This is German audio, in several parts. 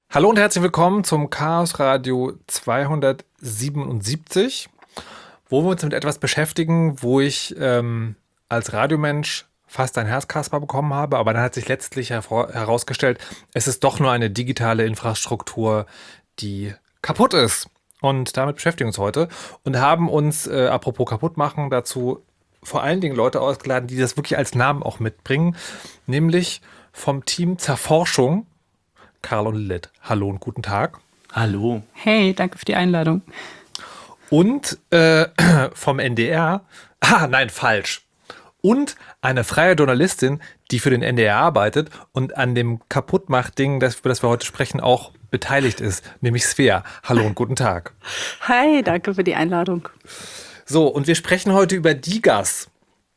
Hallo und herzlich willkommen zum Chaos Radio 277, wo wir uns mit etwas beschäftigen, wo ich als Radiomensch fast ein Herzkasper bekommen habe, aber dann hat sich letztlich herausgestellt, es ist doch nur eine digitale Infrastruktur, die kaputt ist. Und damit beschäftigen wir uns heute und haben uns, apropos kaputt machen, dazu vor allen Dingen Leute ausgeladen, die das wirklich als Namen auch mitbringen, nämlich vom Team Zerforschung. Karl und Lilith, hallo und guten Tag. Hallo. Hey, danke für die Einladung. Und vom NDR, nein, falsch. Und eine freie Journalistin, die für den NDR arbeitet und an dem Kaputtmach-Ding, über das wir heute sprechen, auch beteiligt ist, nämlich Svea. Hallo und guten Tag. Hi, danke für die Einladung. So, und wir sprechen heute über Digas.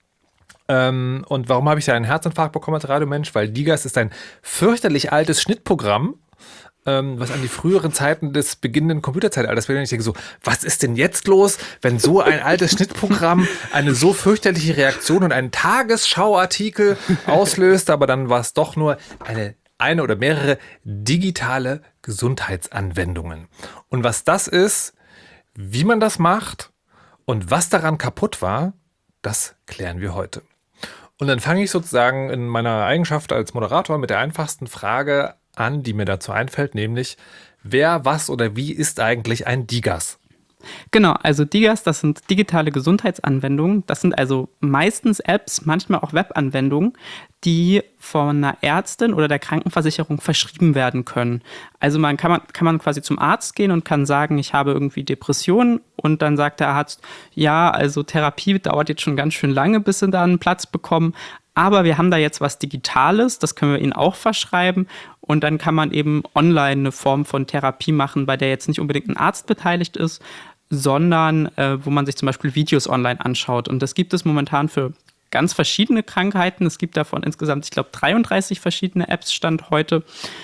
Und warum habe ich da einen Herzinfarkt bekommen als Radiomensch? Weil Digas ist ein fürchterlich altes Schnittprogramm, was an die früheren Zeiten des beginnenden Computerzeitalters wird. Und ich denke so, was ist denn jetzt los, wenn so ein altes Schnittprogramm eine so fürchterliche Reaktion und einen Tagesschauartikel auslöst? Aber dann war es doch nur eine oder mehrere digitale Gesundheitsanwendungen. Und was das ist, wie man das macht und was daran kaputt war, das klären wir heute. Und dann fange ich sozusagen in meiner Eigenschaft als Moderator mit der einfachsten Frage an, die mir dazu einfällt, nämlich wer, was oder wie ist eigentlich ein Digas? Genau, also Digas, das sind digitale Gesundheitsanwendungen. Das sind also meistens Apps, manchmal auch Webanwendungen, die von einer Ärztin oder der Krankenversicherung verschrieben werden können. Also kann man quasi zum Arzt gehen und kann sagen, ich habe irgendwie Depressionen, und dann sagt der Arzt, ja, also Therapie dauert jetzt schon ganz schön lange, bis Sie da einen Platz bekommen, aber wir haben da jetzt was Digitales, das können wir Ihnen auch verschreiben, und dann kann man eben online eine Form von Therapie machen, bei der jetzt nicht unbedingt ein Arzt beteiligt ist, sondern wo man sich zum Beispiel Videos online anschaut. Und das gibt es momentan für ganz verschiedene Krankheiten. Es gibt davon insgesamt, ich glaube, 33 verschiedene Apps Stand heute.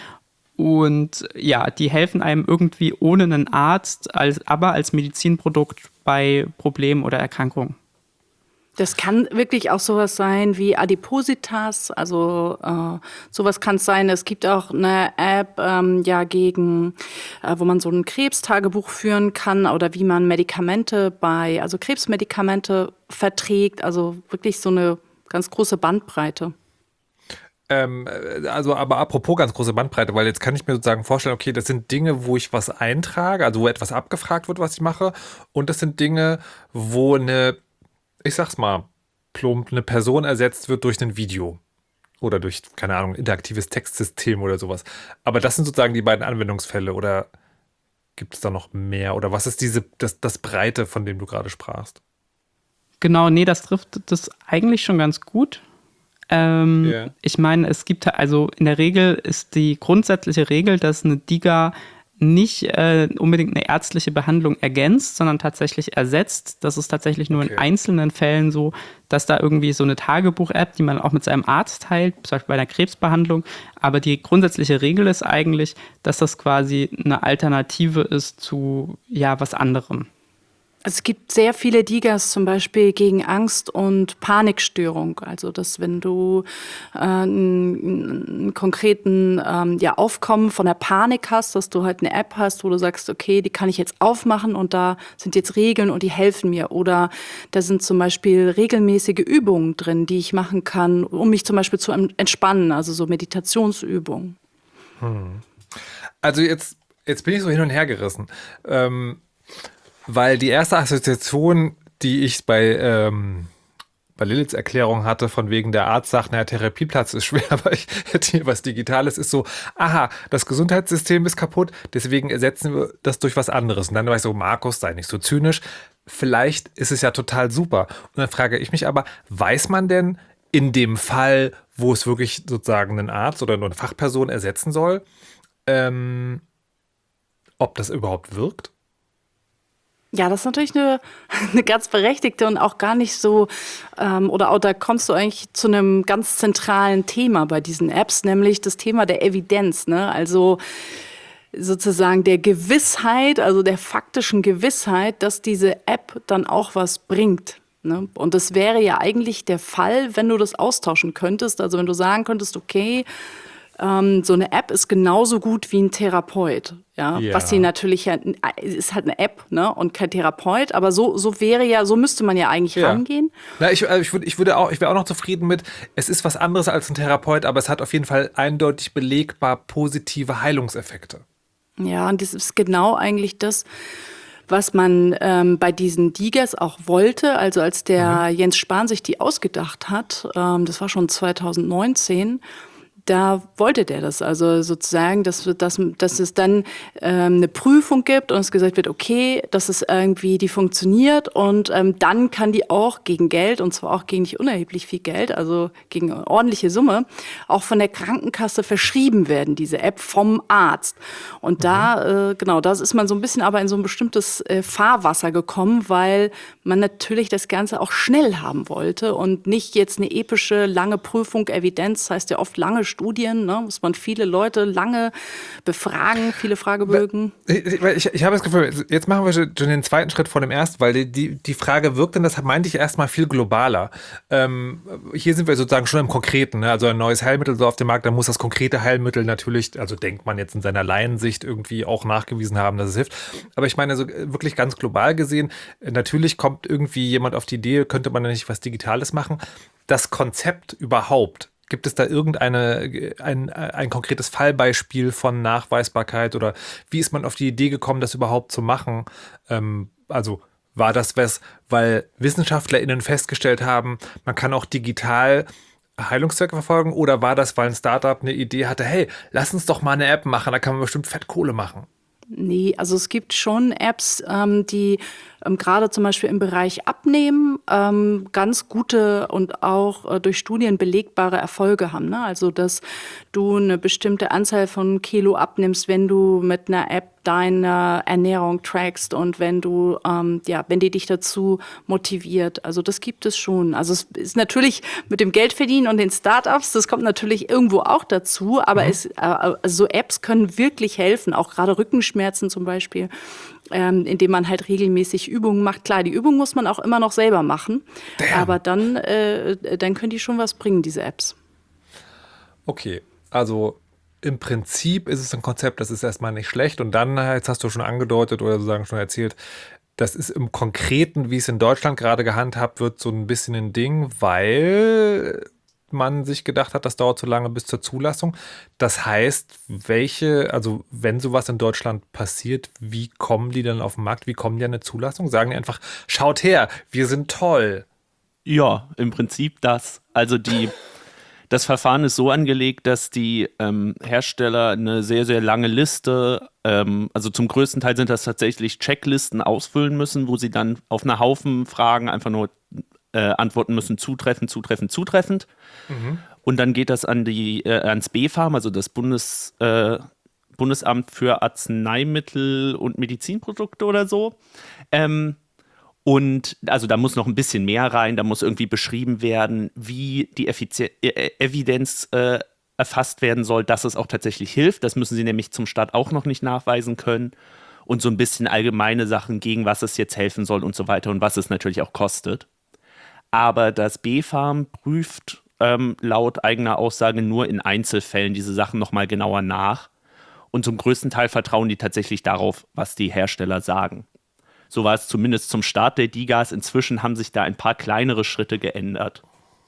Und ja, die helfen einem irgendwie ohne einen Arzt, aber als Medizinprodukt bei Problemen oder Erkrankungen. Das kann wirklich auch sowas sein wie Adipositas, also sowas kann es sein. Es gibt auch eine App wo man so ein Krebstagebuch führen kann oder wie man also Krebsmedikamente verträgt, also wirklich so eine ganz große Bandbreite. Aber apropos ganz große Bandbreite, weil jetzt kann ich mir sozusagen vorstellen, okay, das sind Dinge, wo ich was eintrage, also wo etwas abgefragt wird, was ich mache, und das sind Dinge, wo ich sag's mal, plump, eine Person ersetzt wird durch ein Video oder durch, keine Ahnung, interaktives Textsystem oder sowas. Aber das sind sozusagen die beiden Anwendungsfälle, oder gibt es da noch mehr? Oder was ist das Breite, von dem du gerade sprachst? Genau, nee, das trifft das eigentlich schon ganz gut. Yeah. Ich meine, es gibt also in der Regel ist die grundsätzliche Regel, dass eine DIGA nicht unbedingt eine ärztliche Behandlung ergänzt, sondern tatsächlich ersetzt. Das ist tatsächlich nur in einzelnen Fällen so, dass da irgendwie so eine Tagebuch-App, die man auch mit seinem Arzt teilt, zum Beispiel bei einer Krebsbehandlung. Aber die grundsätzliche Regel ist eigentlich, dass das quasi eine Alternative ist zu was anderem. Es gibt sehr viele Digas zum Beispiel gegen Angst- und Panikstörung. Also dass wenn du einen konkreten Aufkommen von der Panik hast, dass du halt eine App hast, wo du sagst, okay, die kann ich jetzt aufmachen und da sind jetzt Regeln und die helfen mir. Oder da sind zum Beispiel regelmäßige Übungen drin, die ich machen kann, um mich zum Beispiel zu entspannen, also so Meditationsübungen. Also jetzt bin ich so hin und her gerissen. Weil die erste Assoziation, die ich bei Liliths Erklärung hatte, von wegen der Arzt sagt, naja, Therapieplatz ist schwer, aber ich hätte hier was Digitales, ist so, aha, das Gesundheitssystem ist kaputt, deswegen ersetzen wir das durch was anderes. Und dann war ich so, Markus, sei nicht so zynisch, vielleicht ist es ja total super. Und dann frage ich mich aber, weiß man denn in dem Fall, wo es wirklich sozusagen einen Arzt oder nur eine Fachperson ersetzen soll, ob das überhaupt wirkt? Ja, das ist natürlich eine ganz berechtigte und auch gar nicht so, da kommst du eigentlich zu einem ganz zentralen Thema bei diesen Apps, nämlich das Thema der Evidenz, ne? Also sozusagen der Gewissheit, also der faktischen Gewissheit, dass diese App dann auch was bringt. Ne? Und das wäre ja eigentlich der Fall, wenn du das austauschen könntest. Also wenn du sagen könntest, okay, so eine App ist genauso gut wie ein Therapeut. Ja, Ja. was sie natürlich ist halt eine App, ne, und kein Therapeut, aber so wäre ja, so müsste man ja eigentlich rangehen. Na, ich wäre auch noch zufrieden mit, es ist was anderes als ein Therapeut, aber es hat auf jeden Fall eindeutig belegbar positive Heilungseffekte. Ja, und das ist genau eigentlich das, was man bei diesen Digas auch wollte. Also als der Jens Spahn sich die ausgedacht hat, das war schon 2019, da wollte der das. Also sozusagen, dass es dann eine Prüfung gibt und es gesagt wird, okay, dass es irgendwie, die funktioniert und dann kann die auch gegen Geld, und zwar auch gegen nicht unerheblich viel Geld, also gegen eine ordentliche Summe, auch von der Krankenkasse verschrieben werden, diese App vom Arzt. Und da, genau, da ist man so ein bisschen aber in so ein bestimmtes Fahrwasser gekommen, weil man natürlich das Ganze auch schnell haben wollte und nicht jetzt eine epische, lange Prüfung, Evidenz, das heißt ja oft lange Studien, ne, muss man viele Leute lange befragen, viele Fragebögen. Ich habe das Gefühl, jetzt machen wir schon den zweiten Schritt vor dem ersten, weil die Frage wirkt, und das meinte ich erstmal viel globaler. Hier sind wir sozusagen schon im Konkreten, ne? Also ein neues Heilmittel so auf dem Markt, dann muss das konkrete Heilmittel natürlich, also denkt man jetzt in seiner Laiensicht, irgendwie auch nachgewiesen haben, dass es hilft. Aber ich meine, so wirklich ganz global gesehen, natürlich kommt irgendwie jemand auf die Idee, könnte man da nicht was Digitales machen. Das Konzept überhaupt, gibt es da ein konkretes Fallbeispiel von Nachweisbarkeit oder wie ist man auf die Idee gekommen, das überhaupt zu machen? Also war das was, weil WissenschaftlerInnen festgestellt haben, man kann auch digital Heilungszwecke verfolgen, oder war das, weil ein Startup eine Idee hatte, hey, lass uns doch mal eine App machen, da kann man bestimmt Fettkohle machen? Nee, also es gibt schon Apps, die gerade zum Beispiel im Bereich Abnehmen ganz gute und auch durch Studien belegbare Erfolge haben. Ne? Also dass du eine bestimmte Anzahl von Kilo abnimmst, wenn du mit einer App deine Ernährung trackst und wenn du, wenn die dich dazu motiviert. Also das gibt es schon. Also es ist natürlich mit dem Geldverdienen und den Startups, das kommt natürlich irgendwo auch dazu, aber so Apps können wirklich helfen, auch gerade Rückenschmerzen zum Beispiel, indem man halt regelmäßig Übungen macht. Klar, die Übung muss man auch immer noch selber machen, aber dann können die schon was bringen, diese Apps. Okay, also im Prinzip ist es ein Konzept, das ist erstmal nicht schlecht. Und dann, jetzt hast du schon angedeutet oder sozusagen schon erzählt, das ist im Konkreten, wie es in Deutschland gerade gehandhabt wird, so ein bisschen ein Ding, weil man sich gedacht hat, das dauert zu lange bis zur Zulassung. Das heißt, also wenn sowas in Deutschland passiert, wie kommen die dann auf den Markt? Wie kommen die an eine Zulassung? Sagen die einfach, schaut her, wir sind toll. Ja, im Prinzip das. Also das Verfahren ist so angelegt, dass die Hersteller eine sehr, sehr lange Liste, also zum größten Teil sind das tatsächlich Checklisten ausfüllen müssen, wo sie dann auf einen Haufen Fragen einfach nur antworten müssen, zutreffend, zutreffend, zutreffend. Und dann geht das ans BfArM, also das Bundesamt für Arzneimittel und Medizinprodukte oder so. Und also da muss noch ein bisschen mehr rein, da muss irgendwie beschrieben werden, wie die Evidenz erfasst werden soll, dass es auch tatsächlich hilft. Das müssen sie nämlich zum Start auch noch nicht nachweisen können. Und so ein bisschen allgemeine Sachen, gegen was es jetzt helfen soll und so weiter und was es natürlich auch kostet. Aber das BfArM prüft laut eigener Aussage nur in Einzelfällen diese Sachen nochmal genauer nach. Und zum größten Teil vertrauen die tatsächlich darauf, was die Hersteller sagen. So war es zumindest zum Start der Digas. Inzwischen haben sich da ein paar kleinere Schritte geändert.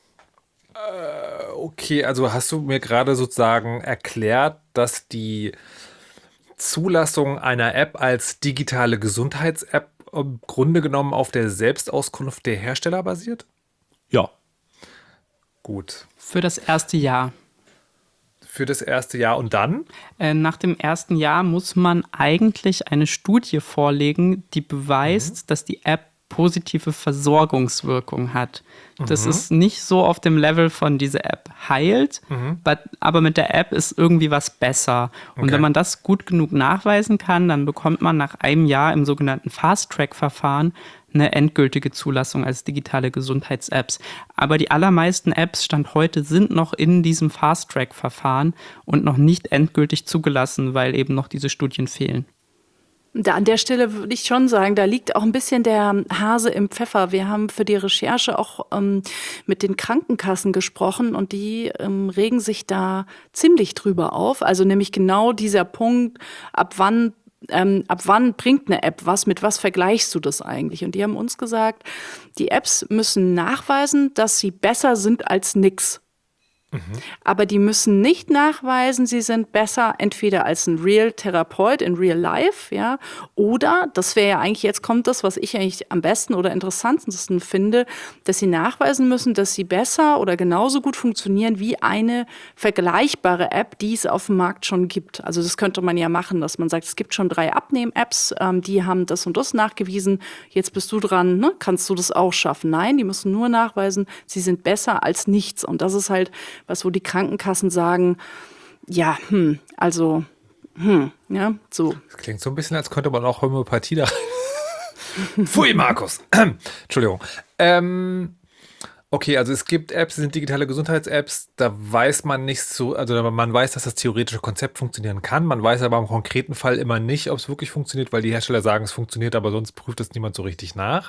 Okay, also hast du mir gerade sozusagen erklärt, dass die Zulassung einer App als digitale Gesundheits-App im Grunde genommen auf der Selbstauskunft der Hersteller basiert? Ja. Gut. Für das erste Jahr. Für das erste Jahr und dann? Nach dem ersten Jahr muss man eigentlich eine Studie vorlegen, die beweist, dass die App positive Versorgungswirkung hat. Das ist nicht so auf dem Level von diese App heilt, aber mit der App ist irgendwie was besser. Und Okay. wenn man das gut genug nachweisen kann, dann bekommt man nach einem Jahr im sogenannten Fast-Track-Verfahren eine endgültige Zulassung als digitale Gesundheits-Apps. Aber die allermeisten Apps Stand heute sind noch in diesem Fast-Track-Verfahren und noch nicht endgültig zugelassen, weil eben noch diese Studien fehlen. Da an der Stelle würde ich schon sagen, da liegt auch ein bisschen der Hase im Pfeffer. Wir haben für die Recherche auch mit den Krankenkassen gesprochen und die regen sich da ziemlich drüber auf. Also nämlich genau dieser Punkt, ab wann bringt eine App was, mit was vergleichst du das eigentlich? Und die haben uns gesagt, die Apps müssen nachweisen, dass sie besser sind als nix. Aber die müssen nicht nachweisen, sie sind besser entweder als ein Real-Therapeut in Real Life, ja, oder, das wäre ja eigentlich, jetzt kommt das, was ich eigentlich am besten oder interessantesten finde, dass sie nachweisen müssen, dass sie besser oder genauso gut funktionieren wie eine vergleichbare App, die es auf dem Markt schon gibt. Also das könnte man ja machen, dass man sagt, es gibt schon 3 Abnehm-Apps, die haben das und das nachgewiesen, jetzt bist du dran, ne? Kannst du das auch schaffen? Nein, die müssen nur nachweisen, sie sind besser als nichts. Und das ist halt was, wo die Krankenkassen sagen, ja, ja, so. Das klingt so ein bisschen, als könnte man auch Homöopathie da rein. Pfui, Markus. Entschuldigung. Okay, also es gibt Apps, das sind digitale Gesundheits-Apps, da weiß man nicht so, also man weiß, dass das theoretische Konzept funktionieren kann, man weiß aber im konkreten Fall immer nicht, ob es wirklich funktioniert, weil die Hersteller sagen, es funktioniert, aber sonst prüft es niemand so richtig nach.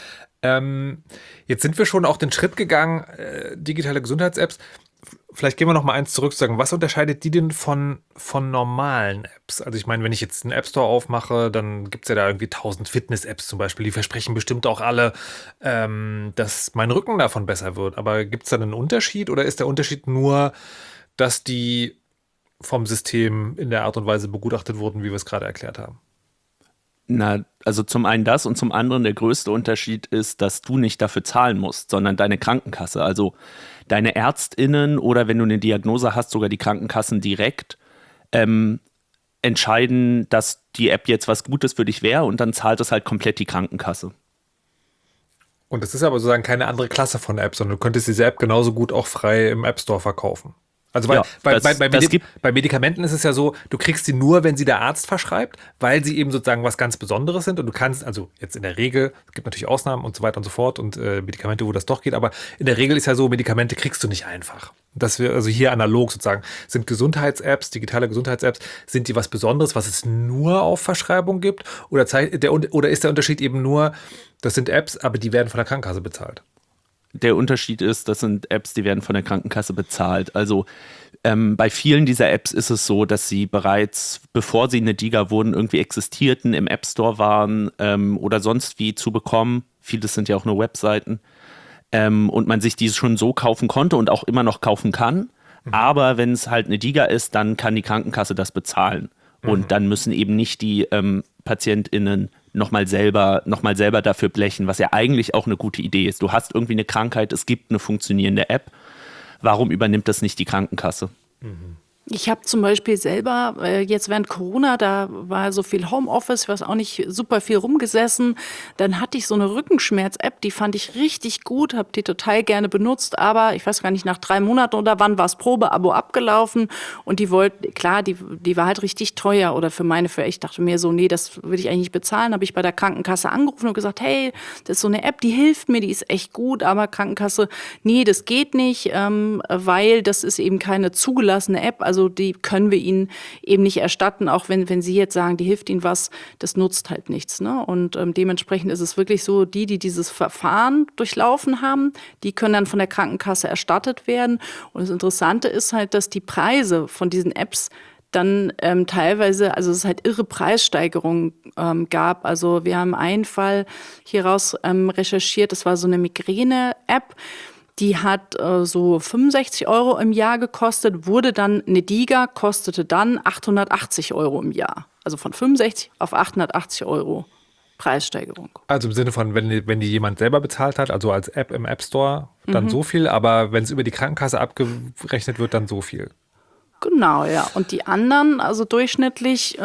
Jetzt sind wir schon auch den Schritt gegangen, digitale Gesundheits-Apps. Vielleicht gehen wir noch mal eins zurück zu sagen, was unterscheidet die denn von normalen Apps? Also ich meine, wenn ich jetzt einen App Store aufmache, dann gibt es ja da irgendwie 1000 Fitness-Apps zum Beispiel, die versprechen bestimmt auch alle, dass mein Rücken davon besser wird. Aber gibt es da einen Unterschied oder ist der Unterschied nur, dass die vom System in der Art und Weise begutachtet wurden, wie wir es gerade erklärt haben? Na, also zum einen das und zum anderen der größte Unterschied ist, dass du nicht dafür zahlen musst, sondern deine Krankenkasse. Also deine ÄrztInnen oder wenn du eine Diagnose hast, sogar die Krankenkassen direkt entscheiden, dass die App jetzt was Gutes für dich wäre und dann zahlt es halt komplett die Krankenkasse. Und das ist aber sozusagen keine andere Klasse von App, sondern du könntest diese App genauso gut auch frei im App Store verkaufen. Also Ja, bei Medikamenten ist es ja so, du kriegst sie nur, wenn sie der Arzt verschreibt, weil sie eben sozusagen was ganz Besonderes sind und du kannst, also jetzt in der Regel, es gibt natürlich Ausnahmen und so weiter und so fort und Medikamente, wo das doch geht, aber in der Regel ist ja so, Medikamente kriegst du nicht einfach. Das wir, also hier analog sozusagen, sind Gesundheits-Apps, digitale Gesundheits-Apps, sind die was Besonderes, was es nur auf Verschreibung gibt oder ist der Unterschied eben nur, das sind Apps, aber die werden von der Krankenkasse bezahlt? Der Unterschied ist, das sind Apps, die werden von der Krankenkasse bezahlt. Also bei vielen dieser Apps ist es so, dass sie bereits, bevor sie eine DiGA wurden, irgendwie existierten, im App Store waren oder sonst wie zu bekommen. Vieles sind ja auch nur Webseiten. Und man sich die schon so kaufen konnte und auch immer noch kaufen kann. Aber wenn es halt eine DiGA ist, dann kann die Krankenkasse das bezahlen. Und dann müssen eben nicht die PatientInnen nochmal selber dafür blechen, was ja eigentlich auch eine gute Idee ist. Du hast irgendwie eine Krankheit, es gibt eine funktionierende App. Warum übernimmt das nicht die Krankenkasse? Ich habe zum Beispiel selber, jetzt während Corona, da war so viel Homeoffice, ich weiß auch nicht, super viel rumgesessen. Dann hatte ich so eine Rückenschmerz-App, die fand ich richtig gut, habe die total gerne benutzt, aber ich weiß gar nicht, nach 3 Monaten oder wann war das Probeabo abgelaufen und die wollten, klar, die war halt richtig teuer oder ich dachte mir so, nee, das würde ich eigentlich nicht bezahlen, habe ich bei der Krankenkasse angerufen und gesagt, hey, das ist so eine App, die hilft mir, die ist echt gut, aber Krankenkasse, nee, das geht nicht, weil das ist eben keine zugelassene App, also die können wir ihnen eben nicht erstatten, auch wenn sie jetzt sagen, die hilft ihnen was, das nutzt halt nichts. Ne? Und dementsprechend ist es wirklich so, die dieses Verfahren durchlaufen haben, die können dann von der Krankenkasse erstattet werden. Und das Interessante ist halt, dass die Preise von diesen Apps dann teilweise, also es halt irre Preissteigerungen gab. Also wir haben einen Fall hieraus recherchiert, das war so eine Migräne-App, die hat so 65 € im Jahr gekostet, wurde dann eine DiGA, kostete dann 880 € im Jahr. Also von 65 auf 880 € Preissteigerung. Also im Sinne von, wenn die jemand selber bezahlt hat, also als App im App Store, dann so viel, aber wenn es über die Krankenkasse abgerechnet wird, dann so viel. Genau, ja. Und die anderen, also durchschnittlich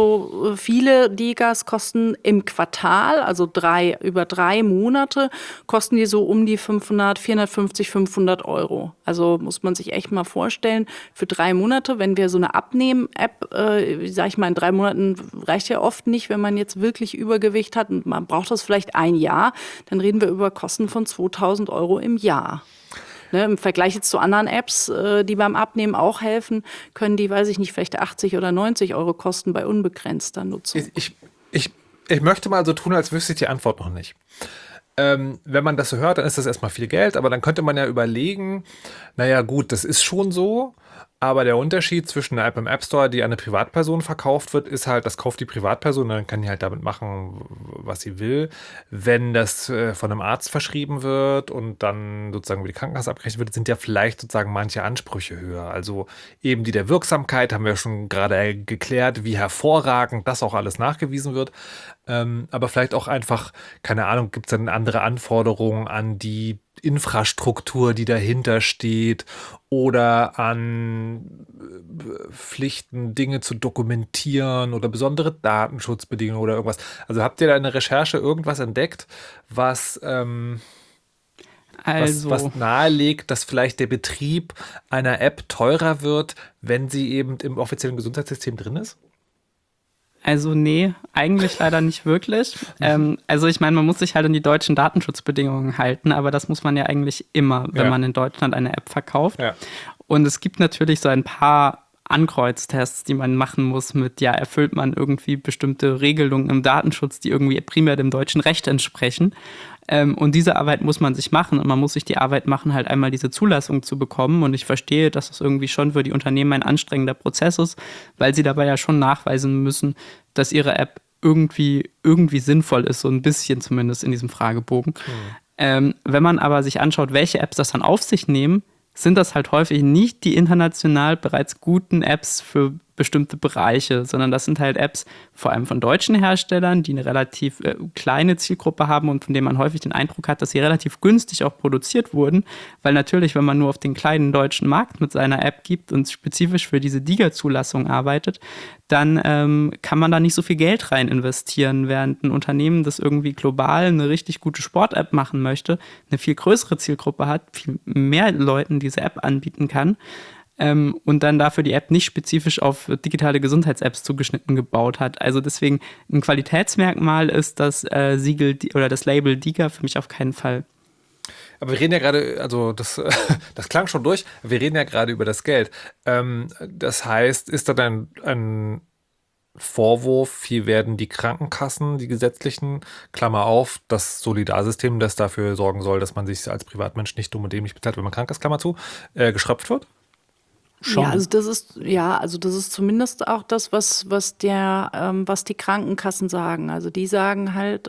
so viele DiGAs kosten im Quartal, also über 3 Monate, kosten die so um die 450, 500 €. Also muss man sich echt mal vorstellen, für 3 Monate, wenn wir so eine Abnehmen-App, sag ich mal, in 3 Monaten reicht ja oft nicht, wenn man jetzt wirklich Übergewicht hat und man braucht das vielleicht 1 Jahr, dann reden wir über Kosten von 2000 € im Jahr. Ne, im Vergleich jetzt zu anderen Apps, die beim Abnehmen auch helfen, können die, weiß ich nicht, vielleicht 80 oder 90 € kosten bei unbegrenzter Nutzung. Ich möchte mal so tun, als wüsste ich die Antwort noch nicht. Wenn man das so hört, dann ist das erstmal viel Geld, aber dann könnte man ja überlegen, naja gut, das ist schon so, aber der Unterschied zwischen einer App im App Store, die an eine Privatperson verkauft wird, ist halt, das kauft die Privatperson, dann kann die halt damit machen, was sie will. Wenn das von einem Arzt verschrieben wird und dann sozusagen über die Krankenkasse abgerechnet wird, sind ja vielleicht sozusagen manche Ansprüche höher. Also eben die der Wirksamkeit haben wir schon gerade geklärt, wie hervorragend das auch alles nachgewiesen wird. Aber vielleicht auch einfach, keine Ahnung, gibt es dann andere Anforderungen an die Infrastruktur, die dahinter steht oder an Pflichten, Dinge zu dokumentieren oder besondere Datenschutzbedingungen oder irgendwas. Also habt ihr da in der Recherche irgendwas entdeckt, was nahelegt, dass vielleicht der Betrieb einer App teurer wird, wenn sie eben im offiziellen Gesundheitssystem drin ist? Also nee, eigentlich leider nicht wirklich. Also ich meine, man muss sich halt an die deutschen Datenschutzbedingungen halten, aber das muss man ja eigentlich immer, wenn man in Deutschland eine App verkauft. Ja. Und es gibt natürlich so ein paar Ankreuztests, die man machen muss mit, ja, erfüllt man irgendwie bestimmte Regelungen im Datenschutz, die irgendwie primär dem deutschen Recht entsprechen. Und diese Arbeit muss man sich machen und man muss sich die Arbeit machen, halt einmal diese Zulassung zu bekommen. Und ich verstehe, dass es irgendwie schon für die Unternehmen ein anstrengender Prozess ist, weil sie dabei ja schon nachweisen müssen, dass ihre App irgendwie sinnvoll ist, so ein bisschen zumindest in diesem Fragebogen. Wenn man aber sich anschaut, welche Apps das dann auf sich nehmen, sind das halt häufig nicht die international bereits guten Apps für bestimmte Bereiche, sondern das sind halt Apps vor allem von deutschen Herstellern, die eine relativ kleine Zielgruppe haben und von denen man häufig den Eindruck hat, dass sie relativ günstig auch produziert wurden, weil natürlich, wenn man nur auf den kleinen deutschen Markt mit seiner App gibt und spezifisch für diese DiGA-Zulassung arbeitet, dann kann man da nicht so viel Geld rein investieren, während ein Unternehmen, das irgendwie global eine richtig gute Sport-App machen möchte, eine viel größere Zielgruppe hat, viel mehr Leuten diese App anbieten kann, und dann dafür die App nicht spezifisch auf digitale Gesundheits-Apps zugeschnitten gebaut hat. Also deswegen ein Qualitätsmerkmal ist das Siegel oder das Label DiGA für mich auf keinen Fall. Aber wir reden ja gerade, also das klang schon durch, wir reden ja gerade über das Geld. Das heißt, ist da dann ein Vorwurf, hier werden die Krankenkassen, die gesetzlichen, Klammer auf, das Solidarsystem, das dafür sorgen soll, dass man sich als Privatmensch nicht dumm und dämlich bezahlt, wenn man krank ist, Klammer zu, geschröpft wird? Schon. Ja, also das ist zumindest auch das, was die Krankenkassen sagen. Also die sagen halt,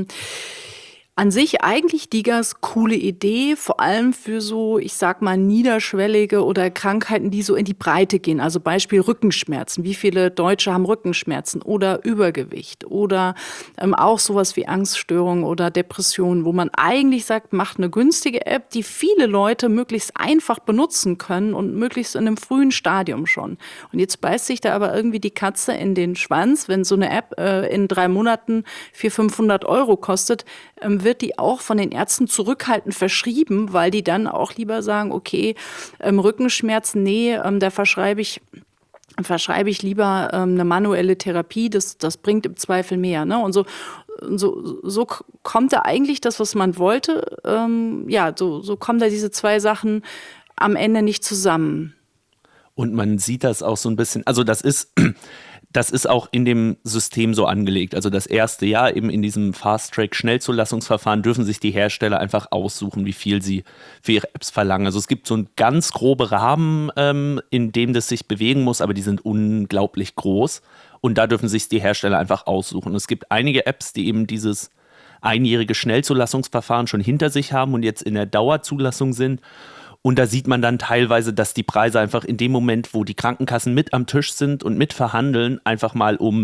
an sich eigentlich DiGAs coole Idee, vor allem für so, ich sag mal, niederschwellige oder Krankheiten, die so in die Breite gehen. Also Beispiel Rückenschmerzen. Wie viele Deutsche haben Rückenschmerzen oder Übergewicht oder auch sowas wie Angststörungen oder Depressionen, wo man eigentlich sagt, macht eine günstige App, die viele Leute möglichst einfach benutzen können und möglichst in einem frühen Stadium schon. Und jetzt beißt sich da aber irgendwie die Katze in den Schwanz, wenn so eine App in 3 Monaten 400-500 € kostet, wird die auch von den Ärzten zurückhaltend verschrieben, weil die dann auch lieber sagen, okay, Rückenschmerzen, nee, da verschreibe ich lieber eine manuelle Therapie, das bringt im Zweifel mehr. Ne? Und so kommt da eigentlich das, was man wollte, so kommen da diese zwei Sachen am Ende nicht zusammen. Und man sieht das auch so ein bisschen, also das ist auch in dem System so angelegt. Also das erste Jahr eben in diesem Fast-Track-Schnellzulassungsverfahren dürfen sich die Hersteller einfach aussuchen, wie viel sie für ihre Apps verlangen. Also es gibt so einen ganz groben Rahmen, in dem das sich bewegen muss, aber die sind unglaublich groß. Und da dürfen sich die Hersteller einfach aussuchen. Und es gibt einige Apps, die eben dieses einjährige Schnellzulassungsverfahren schon hinter sich haben und jetzt in der Dauerzulassung sind. Und da sieht man dann teilweise, dass die Preise einfach in dem Moment, wo die Krankenkassen mit am Tisch sind und mit verhandeln, einfach mal um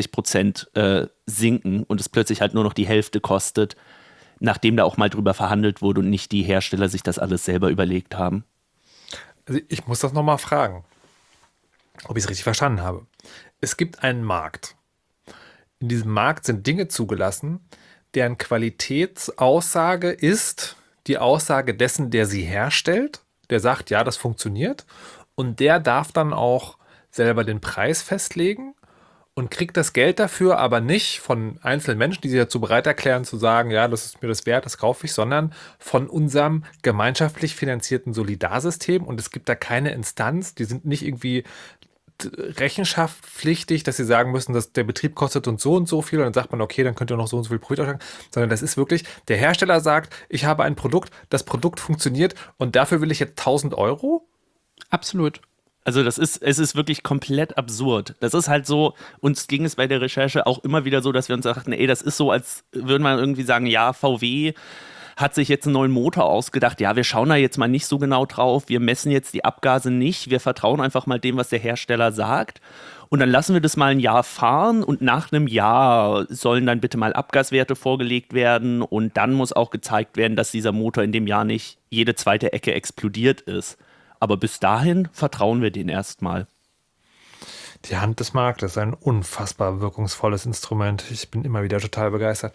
50% sinken und es plötzlich halt nur noch die Hälfte kostet, nachdem da auch mal drüber verhandelt wurde und nicht die Hersteller sich das alles selber überlegt haben. Also ich muss das nochmal fragen, ob ich es richtig verstanden habe. Es gibt einen Markt. In diesem Markt sind Dinge zugelassen, deren Qualitätsaussage ist die Aussage dessen, der sie herstellt, der sagt, ja, das funktioniert und der darf dann auch selber den Preis festlegen und kriegt das Geld dafür aber nicht von einzelnen Menschen, die sich dazu bereit erklären zu sagen, ja, das ist mir das wert, das kaufe ich, sondern von unserem gemeinschaftlich finanzierten Solidarsystem und es gibt da keine Instanz, die sind nicht irgendwie rechenschaftspflichtig, dass sie sagen müssen, dass der Betrieb kostet uns so und so viel und dann sagt man, okay, dann könnt ihr noch so und so viel Profit ausschlagen, sondern das ist wirklich, der Hersteller sagt, ich habe ein Produkt, das Produkt funktioniert und dafür will ich jetzt 1.000 Euro? Absolut. Also es ist wirklich komplett absurd. Das ist halt so, uns ging es bei der Recherche auch immer wieder so, dass wir uns dachten, ey, das ist so, als würde man irgendwie sagen, ja, VW hat sich jetzt einen neuen Motor ausgedacht. Ja, wir schauen da jetzt mal nicht so genau drauf. Wir messen jetzt die Abgase nicht. Wir vertrauen einfach mal dem, was der Hersteller sagt. Und dann lassen wir das mal ein Jahr fahren und nach einem Jahr sollen dann bitte mal Abgaswerte vorgelegt werden und dann muss auch gezeigt werden, dass dieser Motor in dem Jahr nicht jede zweite Ecke explodiert ist. Aber bis dahin vertrauen wir denen erstmal. Die Hand des Marktes ist ein unfassbar wirkungsvolles Instrument. Ich bin immer wieder total begeistert.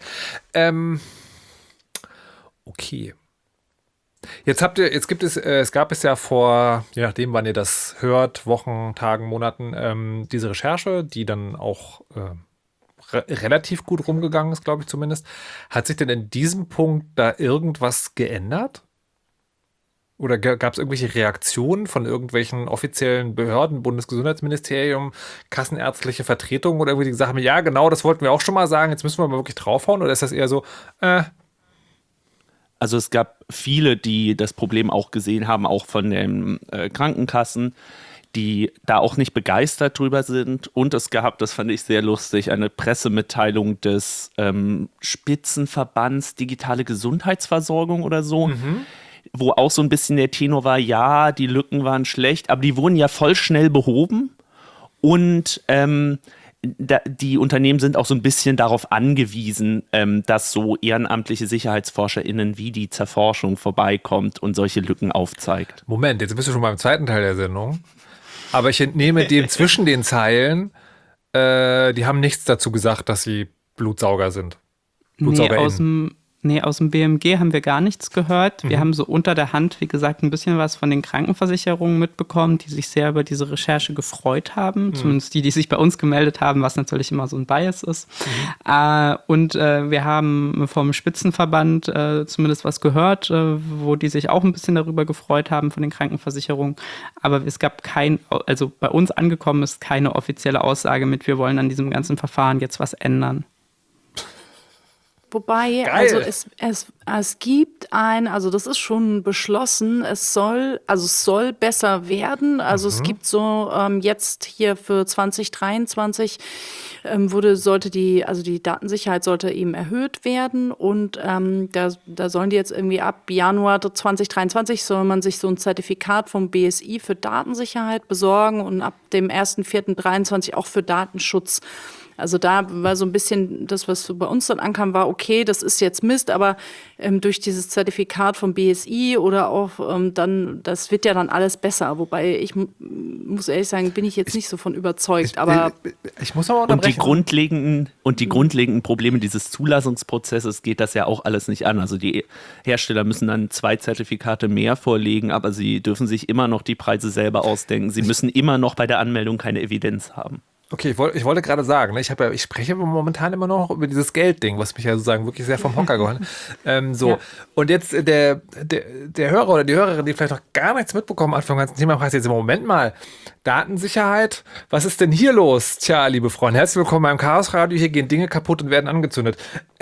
Okay. Es gab es ja vor, je nachdem, wann ihr das hört, Wochen, Tagen, Monaten, diese Recherche, die dann auch relativ gut rumgegangen ist, glaube ich zumindest. Hat sich denn in diesem Punkt da irgendwas geändert? Oder gab es irgendwelche Reaktionen von irgendwelchen offiziellen Behörden, Bundesgesundheitsministerium, kassenärztliche Vertretungen oder irgendwie die gesagt haben, ja genau, das wollten wir auch schon mal sagen, jetzt müssen wir mal wirklich draufhauen? Oder ist das eher so, Also es gab viele, die das Problem auch gesehen haben, auch von den Krankenkassen, die da auch nicht begeistert drüber sind. Und es gab, das fand ich sehr lustig, eine Pressemitteilung des Spitzenverbands Digitale Gesundheitsversorgung oder so, wo auch so ein bisschen der Tenor war, ja, die Lücken waren schlecht, aber die wurden ja voll schnell behoben. Und die Unternehmen sind auch so ein bisschen darauf angewiesen, dass so ehrenamtliche SicherheitsforscherInnen wie die Zerforschung vorbeikommt und solche Lücken aufzeigt. Moment, jetzt bist du schon beim zweiten Teil der Sendung. Aber ich entnehme dem zwischen den Zeilen, die haben nichts dazu gesagt, dass sie Blutsauger sind. Nee, aus dem BMG haben wir gar nichts gehört. Wir haben so unter der Hand, wie gesagt, ein bisschen was von den Krankenversicherungen mitbekommen, die sich sehr über diese Recherche gefreut haben. Zumindest die sich bei uns gemeldet haben, was natürlich immer so ein Bias ist. Und wir haben vom Spitzenverband zumindest was gehört, wo die sich auch ein bisschen darüber gefreut haben von den Krankenversicherungen. Aber es gab also bei uns angekommen ist keine offizielle Aussage mit, wir wollen an diesem ganzen Verfahren jetzt was ändern. Wobei, also es gibt also das ist schon beschlossen, es soll besser werden. Also es gibt so jetzt hier für 2023 sollte die Datensicherheit sollte eben erhöht werden und da sollen die jetzt irgendwie ab Januar 2023 soll man sich so ein Zertifikat vom BSI für Datensicherheit besorgen und ab dem 1.4.23 auch für Datenschutz. Also da war so ein bisschen das, was so bei uns dann ankam, war okay, das ist jetzt Mist, aber durch dieses Zertifikat vom BSI oder auch das wird ja dann alles besser. Wobei ich muss ehrlich sagen, bin ich jetzt nicht so von überzeugt. Ich muss aber unterbrechen. Und die grundlegenden Probleme dieses Zulassungsprozesses geht das ja auch alles nicht an. Also die Hersteller müssen dann 2 Zertifikate mehr vorlegen, aber sie dürfen sich immer noch die Preise selber ausdenken. Sie müssen immer noch bei der Anmeldung keine Evidenz haben. Okay, ich wollte gerade sagen, ich spreche momentan immer noch über dieses Geldding, was mich ja sozusagen wirklich sehr vom Hocker geholt hat. Ja. Und jetzt der Hörer oder die Hörerin, die vielleicht noch gar nichts mitbekommen hat vom ganzen Thema, fragt jetzt im Moment mal, Datensicherheit, was ist denn hier los? Tja, liebe Freunde, herzlich willkommen beim Chaos Radio, hier gehen Dinge kaputt und werden angezündet.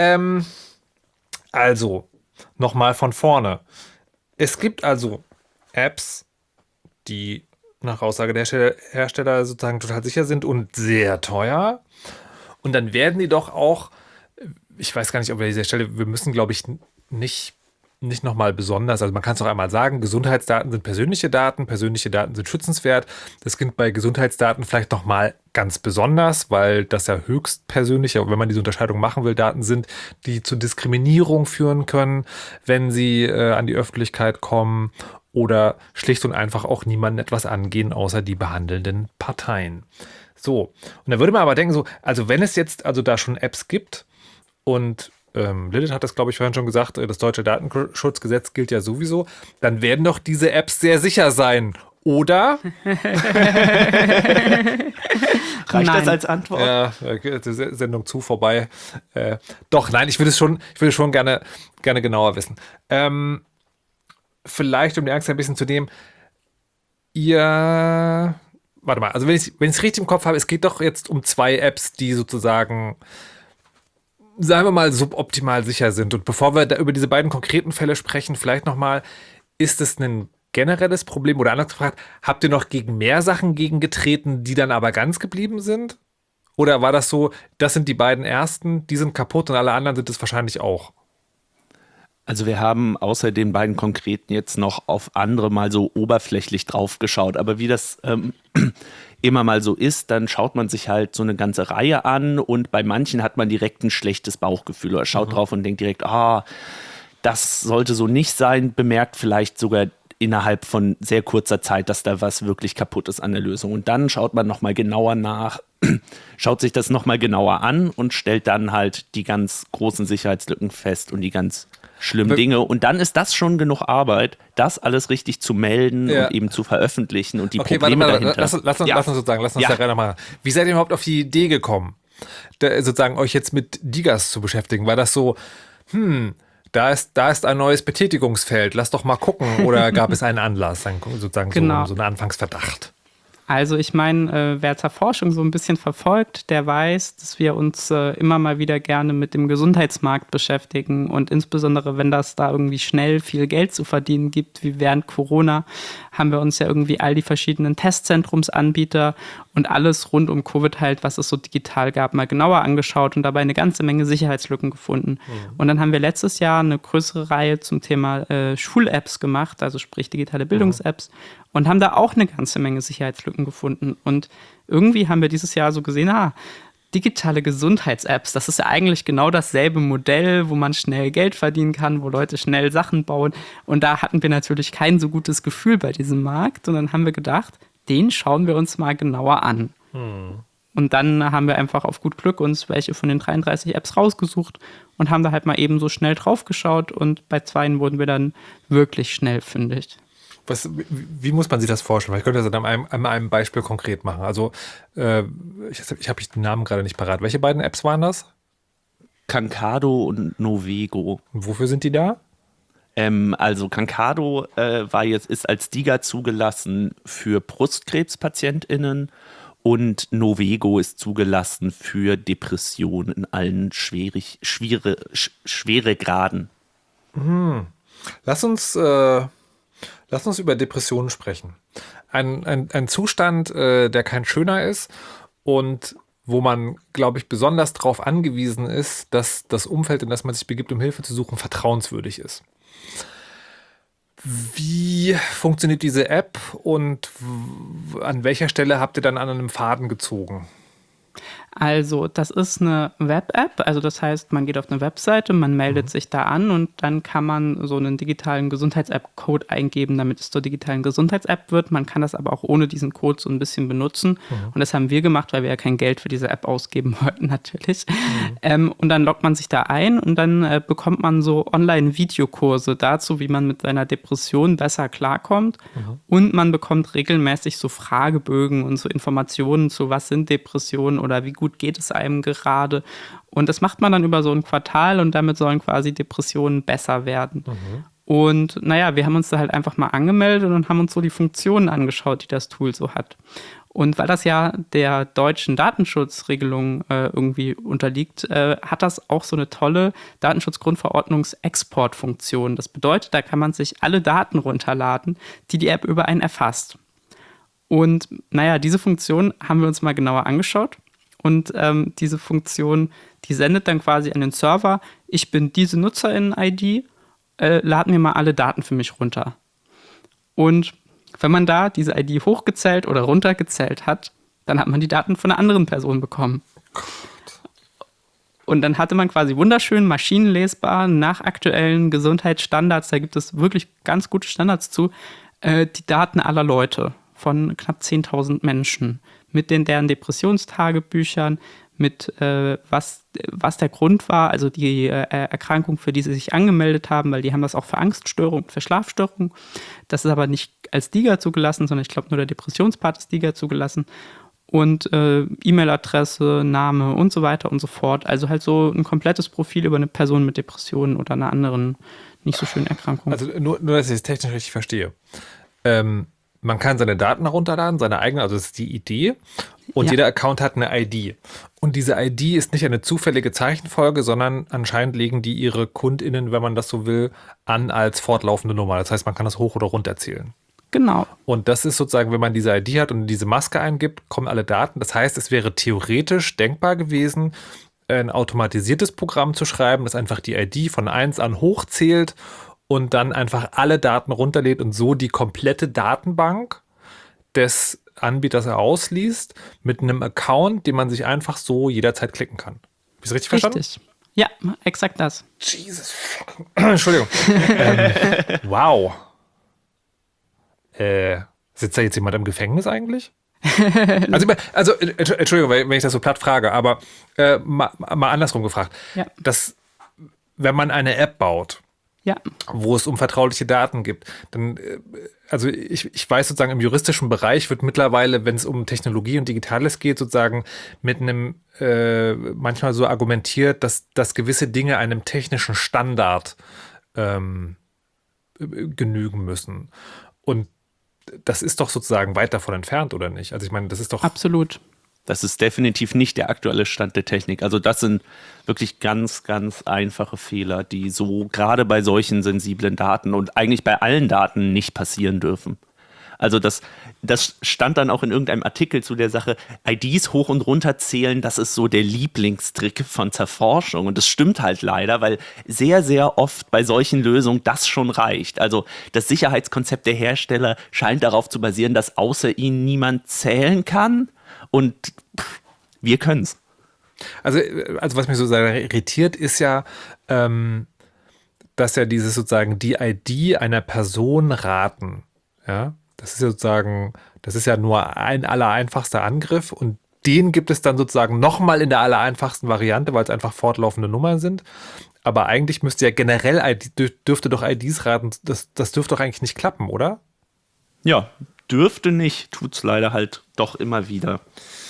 Also, nochmal von vorne. Es gibt also Apps, die nach Aussage der Hersteller sozusagen total sicher sind und sehr teuer. Und dann werden die doch auch, ich weiß gar nicht, ob wir an dieser Stelle, wir müssen, glaube ich, nicht nochmal besonders, also man kann es doch einmal sagen, Gesundheitsdaten sind persönliche Daten sind schützenswert. Das gilt bei Gesundheitsdaten vielleicht nochmal ganz besonders, weil das ja höchst persönliche, wenn man diese Unterscheidung machen will, Daten sind, die zu Diskriminierung führen können, wenn sie an die Öffentlichkeit kommen oder schlicht und einfach auch niemandem etwas angehen, außer die behandelnden Parteien. So, und da würde man aber denken, so, also wenn es jetzt also da schon Apps gibt und Lilith hat das, glaube ich, vorhin schon gesagt, das deutsche Datenschutzgesetz gilt ja sowieso, dann werden doch diese Apps sehr sicher sein, oder? Reicht das als Antwort? Ja, die Sendung vorbei. Doch, nein, ich würde schon gerne genauer wissen. Vielleicht, um die Angst ein bisschen zu nehmen, ihr warte mal, also wenn ich es richtig im Kopf habe, es geht doch jetzt um 2 Apps, die sozusagen, sagen wir mal, suboptimal sicher sind. Und bevor wir da über diese beiden konkreten Fälle sprechen, vielleicht nochmal, ist es ein generelles Problem oder anders gefragt, habt ihr noch gegen mehr Sachen gegengetreten, die dann aber ganz geblieben sind? Oder war das so, das sind die beiden ersten, die sind kaputt und alle anderen sind es wahrscheinlich auch? Also wir haben außer den beiden konkreten jetzt noch auf andere mal so oberflächlich drauf geschaut. Aber wie das immer mal so ist, dann schaut man sich halt so eine ganze Reihe an und bei manchen hat man direkt ein schlechtes Bauchgefühl oder schaut drauf und denkt direkt, das sollte so nicht sein, bemerkt vielleicht sogar innerhalb von sehr kurzer Zeit, dass da was wirklich kaputt ist an der Lösung. Und dann schaut man nochmal genauer nach, schaut sich das nochmal genauer an und stellt dann halt die ganz großen Sicherheitslücken fest und die ganz schlimmen Dinge. Und dann ist das schon genug Arbeit, das alles richtig zu melden und eben zu veröffentlichen und die Probleme dahinter. Lass uns da rein nochmal. Wie seid ihr überhaupt auf die Idee gekommen, sozusagen euch jetzt mit Digas zu beschäftigen? War das so, da ist ein neues Betätigungsfeld, lass doch mal gucken, oder gab es einen Anlass, sozusagen Genau. so einen Anfangsverdacht? Also ich meine, wer zur Forschung so ein bisschen verfolgt, der weiß, dass wir uns immer mal wieder gerne mit dem Gesundheitsmarkt beschäftigen und insbesondere, wenn das da irgendwie schnell viel Geld zu verdienen gibt, wie während Corona, haben wir uns ja irgendwie all die verschiedenen Testzentrumsanbieter und alles rund um Covid halt, was es so digital gab, mal genauer angeschaut und dabei eine ganze Menge Sicherheitslücken gefunden. Und dann haben wir letztes Jahr eine größere Reihe zum Thema Schul-Apps gemacht, also sprich digitale Bildungs-Apps, und haben da auch eine ganze Menge Sicherheitslücken gefunden. Und irgendwie haben wir dieses Jahr so gesehen, digitale Gesundheits-Apps, das ist ja eigentlich genau dasselbe Modell, wo man schnell Geld verdienen kann, wo Leute schnell Sachen bauen. Und da hatten wir natürlich kein so gutes Gefühl bei diesem Markt. Und dann haben wir gedacht, den schauen wir uns mal genauer an. Und dann haben wir einfach auf gut Glück uns welche von den 33 Apps rausgesucht und haben da halt mal eben so schnell drauf geschaut. Und bei 2 wurden wir dann wirklich schnell fündig. Wie muss man sich das vorstellen? Ich könnte das an einem Beispiel konkret machen. Also, ich habe den Namen gerade nicht parat. Welche beiden Apps waren das? Kankado und Novego. Und wofür sind die da? Also Kankado ist als DiGA zugelassen für BrustkrebspatientInnen und Novego ist zugelassen für Depressionen in allen Schweregraden. Lass uns über Depressionen sprechen. Ein Zustand, der kein schöner ist und wo man, glaube ich, besonders darauf angewiesen ist, dass das Umfeld, in das man sich begibt, um Hilfe zu suchen, vertrauenswürdig ist. Wie funktioniert diese App und an welcher Stelle habt ihr dann an einem Faden gezogen? Also das ist eine Web-App, also das heißt, man geht auf eine Webseite, man meldet sich da an und dann kann man so einen digitalen Gesundheits-App-Code eingeben, damit es zur digitalen Gesundheits-App wird. Man kann das aber auch ohne diesen Code so ein bisschen benutzen und das haben wir gemacht, weil wir ja kein Geld für diese App ausgeben wollten natürlich. Und dann loggt man sich da ein und dann bekommt man so Online-Videokurse dazu, wie man mit seiner Depression besser klarkommt und man bekommt regelmäßig so Fragebögen und so Informationen zu, was sind Depressionen oder wie gut geht es einem gerade. Und das macht man dann über so ein Quartal und damit sollen quasi Depressionen besser werden. Und naja, wir haben uns da halt einfach mal angemeldet und haben uns so die Funktionen angeschaut, die das Tool so hat. Und weil das ja der deutschen Datenschutzregelung irgendwie unterliegt, hat das auch so eine tolle Datenschutzgrundverordnungsexportfunktion. Das bedeutet, da kann man sich alle Daten runterladen, die die App über einen erfasst. Und naja, diese Funktion haben wir uns mal genauer angeschaut. Und diese Funktion, die sendet dann quasi an den Server, ich bin diese Nutzerinnen-ID, lad mir mal alle Daten für mich runter. Und wenn man da diese ID hochgezählt oder runtergezählt hat, dann hat man die Daten von einer anderen Person bekommen. Und dann hatte man quasi wunderschön maschinenlesbar nach aktuellen Gesundheitsstandards, da gibt es wirklich ganz gute Standards zu, die Daten aller Leute von knapp 10.000 Menschen mit deren Depressionstagebüchern, mit was der Grund war, also die Erkrankung, für die sie sich angemeldet haben, weil die haben das auch für Angststörungen, für Schlafstörungen. Das ist aber nicht als DiGA zugelassen, sondern ich glaube nur der Depressionspart ist DiGA zugelassen. Und E-Mail-Adresse, Name und so weiter und so fort. Also halt so ein komplettes Profil über eine Person mit Depressionen oder einer anderen nicht so schönen Erkrankung. Also nur dass ich es technisch richtig verstehe. man kann seine Daten herunterladen, seine eigene, also das ist die Idee. Und Ja. jeder Account hat eine ID. Und diese ID ist nicht eine zufällige Zeichenfolge, sondern anscheinend legen die ihre KundInnen, wenn man das so will, an als fortlaufende Nummer. Das heißt, man kann das hoch oder runter zählen. Genau. Und das ist sozusagen, wenn man diese ID hat und diese Maske eingibt, kommen alle Daten. Das heißt, es wäre theoretisch denkbar gewesen, ein automatisiertes Programm zu schreiben, das einfach die ID von 1 an hochzählt und dann einfach alle Daten runterlädt und so die komplette Datenbank des Anbieters ausliest mit einem Account, den man sich einfach so jederzeit klicken kann. Habe ich es richtig verstanden? Richtig. Ja, exakt das. Jesus fucking. Entschuldigung. Wow. Sitzt da jetzt jemand im Gefängnis eigentlich? Also, Entschuldigung, wenn ich das so platt frage, aber mal andersrum gefragt. Ja. Wenn man eine App baut, Ja, wo es um vertrauliche Daten gibt, dann, also ich weiß sozusagen, im juristischen Bereich wird mittlerweile, wenn es um Technologie und Digitales geht, sozusagen mit einem manchmal so argumentiert, dass gewisse Dinge einem technischen Standard genügen müssen. Und das ist doch sozusagen weit davon entfernt, oder nicht? Also ich meine, das ist doch... absolut. Das ist definitiv nicht der aktuelle Stand der Technik. Also das sind wirklich ganz, ganz einfache Fehler, die so gerade bei solchen sensiblen Daten und eigentlich bei allen Daten nicht passieren dürfen. Also das stand dann auch in irgendeinem Artikel zu der Sache, IDs hoch und runter zählen, das ist so der Lieblingstrick von Zerforschung. Und das stimmt halt leider, weil sehr, sehr oft bei solchen Lösungen das schon reicht. Also das Sicherheitskonzept der Hersteller scheint darauf zu basieren, dass außer ihnen niemand zählen kann. Und wir können's. Also was mich so sehr irritiert, ist ja, dass ja dieses sozusagen die ID einer Person raten, ja, das ist ja sozusagen, das ist ja nur ein allereinfachster Angriff und den gibt es dann sozusagen nochmal in der allereinfachsten Variante, weil es einfach fortlaufende Nummern sind. Aber eigentlich müsste ja generell dürfte doch IDs raten, das dürfte doch eigentlich nicht klappen, oder? Ja, dürfte nicht, tut's leider halt doch immer wieder.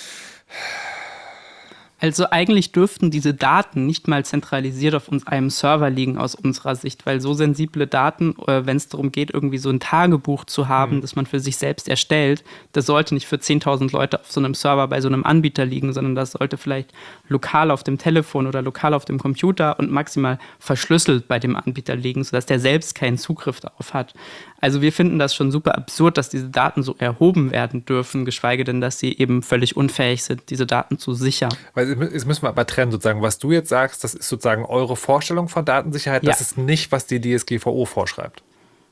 Also eigentlich dürften diese Daten nicht mal zentralisiert auf einem Server liegen aus unserer Sicht, weil so sensible Daten, wenn es darum geht, irgendwie so ein Tagebuch zu haben, das man für sich selbst erstellt, das sollte nicht für 10.000 Leute auf so einem Server bei so einem Anbieter liegen, sondern das sollte vielleicht lokal auf dem Telefon oder lokal auf dem Computer und maximal verschlüsselt bei dem Anbieter liegen, sodass der selbst keinen Zugriff darauf hat. Also wir finden das schon super absurd, dass diese Daten so erhoben werden dürfen, geschweige denn, dass sie eben völlig unfähig sind, diese Daten zu sichern. Weil jetzt müssen wir aber trennen, sozusagen, was du jetzt sagst, das ist sozusagen eure Vorstellung von Datensicherheit, Ja. das ist nicht, was die DSGVO vorschreibt.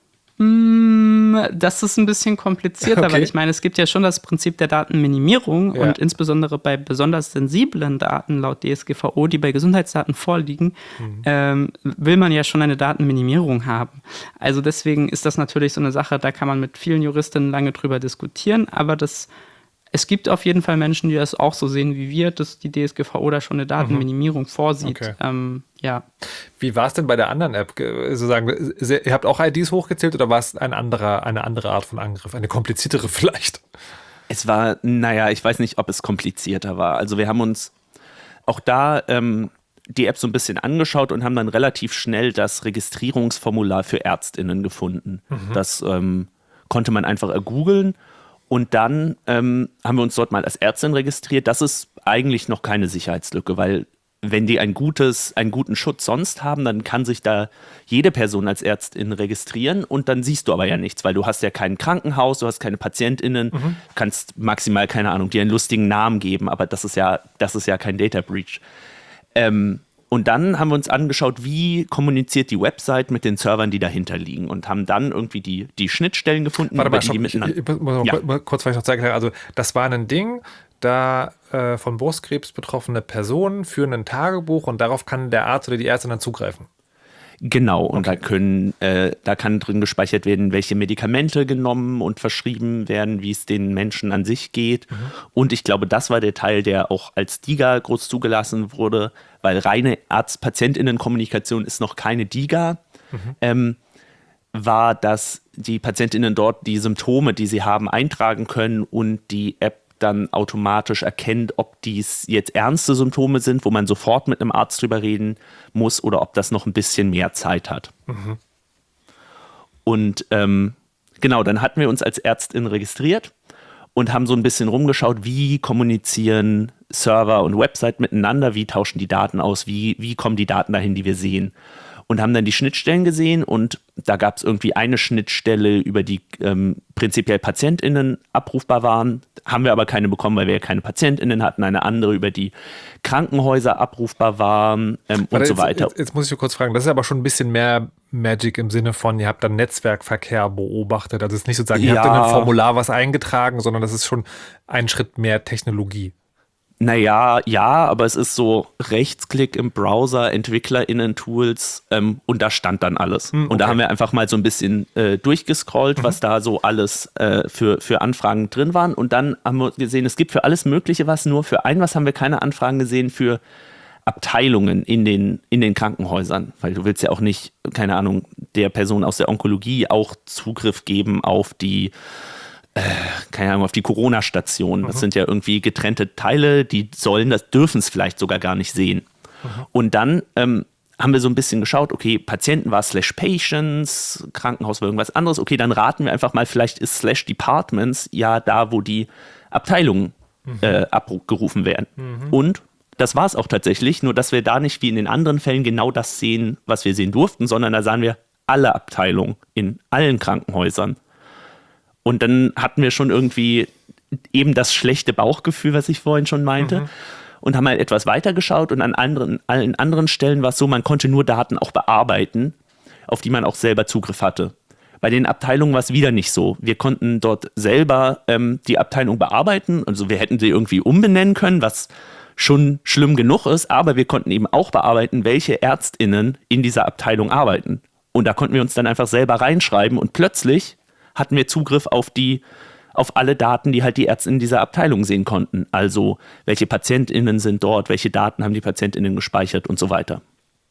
Das ist ein bisschen komplizierter, Okay. weil ich meine, es gibt ja schon das Prinzip der Datenminimierung Ja. und insbesondere bei besonders sensiblen Daten laut DSGVO, die bei Gesundheitsdaten vorliegen, will man ja schon eine Datenminimierung haben. Also deswegen ist das natürlich so eine Sache, da kann man mit vielen Juristinnen lange drüber diskutieren, aber es gibt auf jeden Fall Menschen, die das auch so sehen wie wir, dass die DSGVO da schon eine Datenminimierung vorsieht. Okay. Ja. Wie war es denn bei der anderen App? Sozusagen, ihr habt auch IDs hochgezählt oder war es eine andere Art von Angriff? Eine kompliziertere vielleicht? Es war, naja, ich weiß nicht, ob es komplizierter war. Also wir haben uns auch da die App so ein bisschen angeschaut und haben dann relativ schnell das Registrierungsformular für ÄrztInnen gefunden. Das konnte man einfach ergoogeln. Und dann haben wir uns dort mal als Ärztin registriert. Das ist eigentlich noch keine Sicherheitslücke, weil wenn die einen guten Schutz sonst haben, dann kann sich da jede Person als Ärztin registrieren und dann siehst du aber ja nichts, weil du hast ja kein Krankenhaus, du hast keine PatientInnen, kannst maximal, keine Ahnung, dir einen lustigen Namen geben, aber das ist ja kein Data Breach. Und dann haben wir uns angeschaut, wie kommuniziert die Website mit den Servern, die dahinter liegen und haben dann irgendwie die Schnittstellen gefunden. Warte mal, über die stopp, miteinander. ich muss Ja. mal kurz vielleicht noch zeigen. Also das war ein Ding, da von Brustkrebs betroffene Personen führen ein Tagebuch und darauf kann der Arzt oder die Ärztin dann zugreifen. Genau, und da kann drin gespeichert werden, welche Medikamente genommen und verschrieben werden, wie es den Menschen an sich geht. Und ich glaube, das war der Teil, der auch als DIGA groß zugelassen wurde, weil reine Arzt-PatientInnen-Kommunikation ist noch keine DIGA. War, dass die PatientInnen dort die Symptome, die sie haben, eintragen können und die App dann automatisch erkennt, ob dies jetzt ernste Symptome sind, wo man sofort mit einem Arzt drüber reden muss oder ob das noch ein bisschen mehr Zeit hat. Und Genau, dann hatten wir uns als Ärztin registriert und haben so ein bisschen rumgeschaut, wie kommunizieren Server und Website miteinander, wie tauschen die Daten aus, wie kommen die Daten dahin, die wir sehen. Und haben dann die Schnittstellen gesehen und da gab es irgendwie eine Schnittstelle, über die prinzipiell PatientInnen abrufbar waren. Haben wir aber keine bekommen, weil wir ja keine PatientInnen hatten. Eine andere, über die Krankenhäuser abrufbar waren und so weiter. Jetzt muss ich kurz fragen, das ist aber schon ein bisschen mehr Magic im Sinne von, ihr habt dann Netzwerkverkehr beobachtet. Also es ist nicht sozusagen, ihr habt in ein Formular was eingetragen, sondern das ist schon ein Schritt mehr Technologie. Naja, ja, aber es ist so Rechtsklick im Browser, EntwicklerInnen-Tools und da stand dann alles. Okay. Und da haben wir einfach mal so ein bisschen durchgescrollt, was da so alles für Anfragen drin waren. Und dann haben wir gesehen, es gibt für alles Mögliche was, nur für was haben wir keine Anfragen gesehen, für Abteilungen in den Krankenhäusern. Weil du willst ja auch nicht, keine Ahnung, der Person aus der Onkologie auch Zugriff geben auf die auf die Corona-Station. Das sind ja irgendwie getrennte Teile, die dürfen es vielleicht sogar gar nicht sehen. Und dann haben wir so ein bisschen geschaut, okay, Patienten war /Patients, Krankenhaus war irgendwas anderes. Okay, dann raten wir einfach mal, vielleicht ist /Departments ja da, wo die Abteilungen abgerufen werden. Und das war es auch tatsächlich, nur dass wir da nicht wie in den anderen Fällen genau das sehen, was wir sehen durften, sondern da sahen wir alle Abteilungen in allen Krankenhäusern. Und dann hatten wir schon irgendwie eben das schlechte Bauchgefühl, was ich vorhin schon meinte, und haben halt etwas weiter geschaut und an allen anderen Stellen war es so, man konnte nur Daten auch bearbeiten, auf die man auch selber Zugriff hatte. Bei den Abteilungen war es wieder nicht so. Wir konnten dort selber die Abteilung bearbeiten, also wir hätten sie irgendwie umbenennen können, was schon schlimm genug ist, aber wir konnten eben auch bearbeiten, welche ÄrztInnen in dieser Abteilung arbeiten. Und da konnten wir uns dann einfach selber reinschreiben und plötzlich hatten wir Zugriff auf alle Daten, die halt die Ärzte in dieser Abteilung sehen konnten. Also welche PatientInnen sind dort, welche Daten haben die PatientInnen gespeichert und so weiter.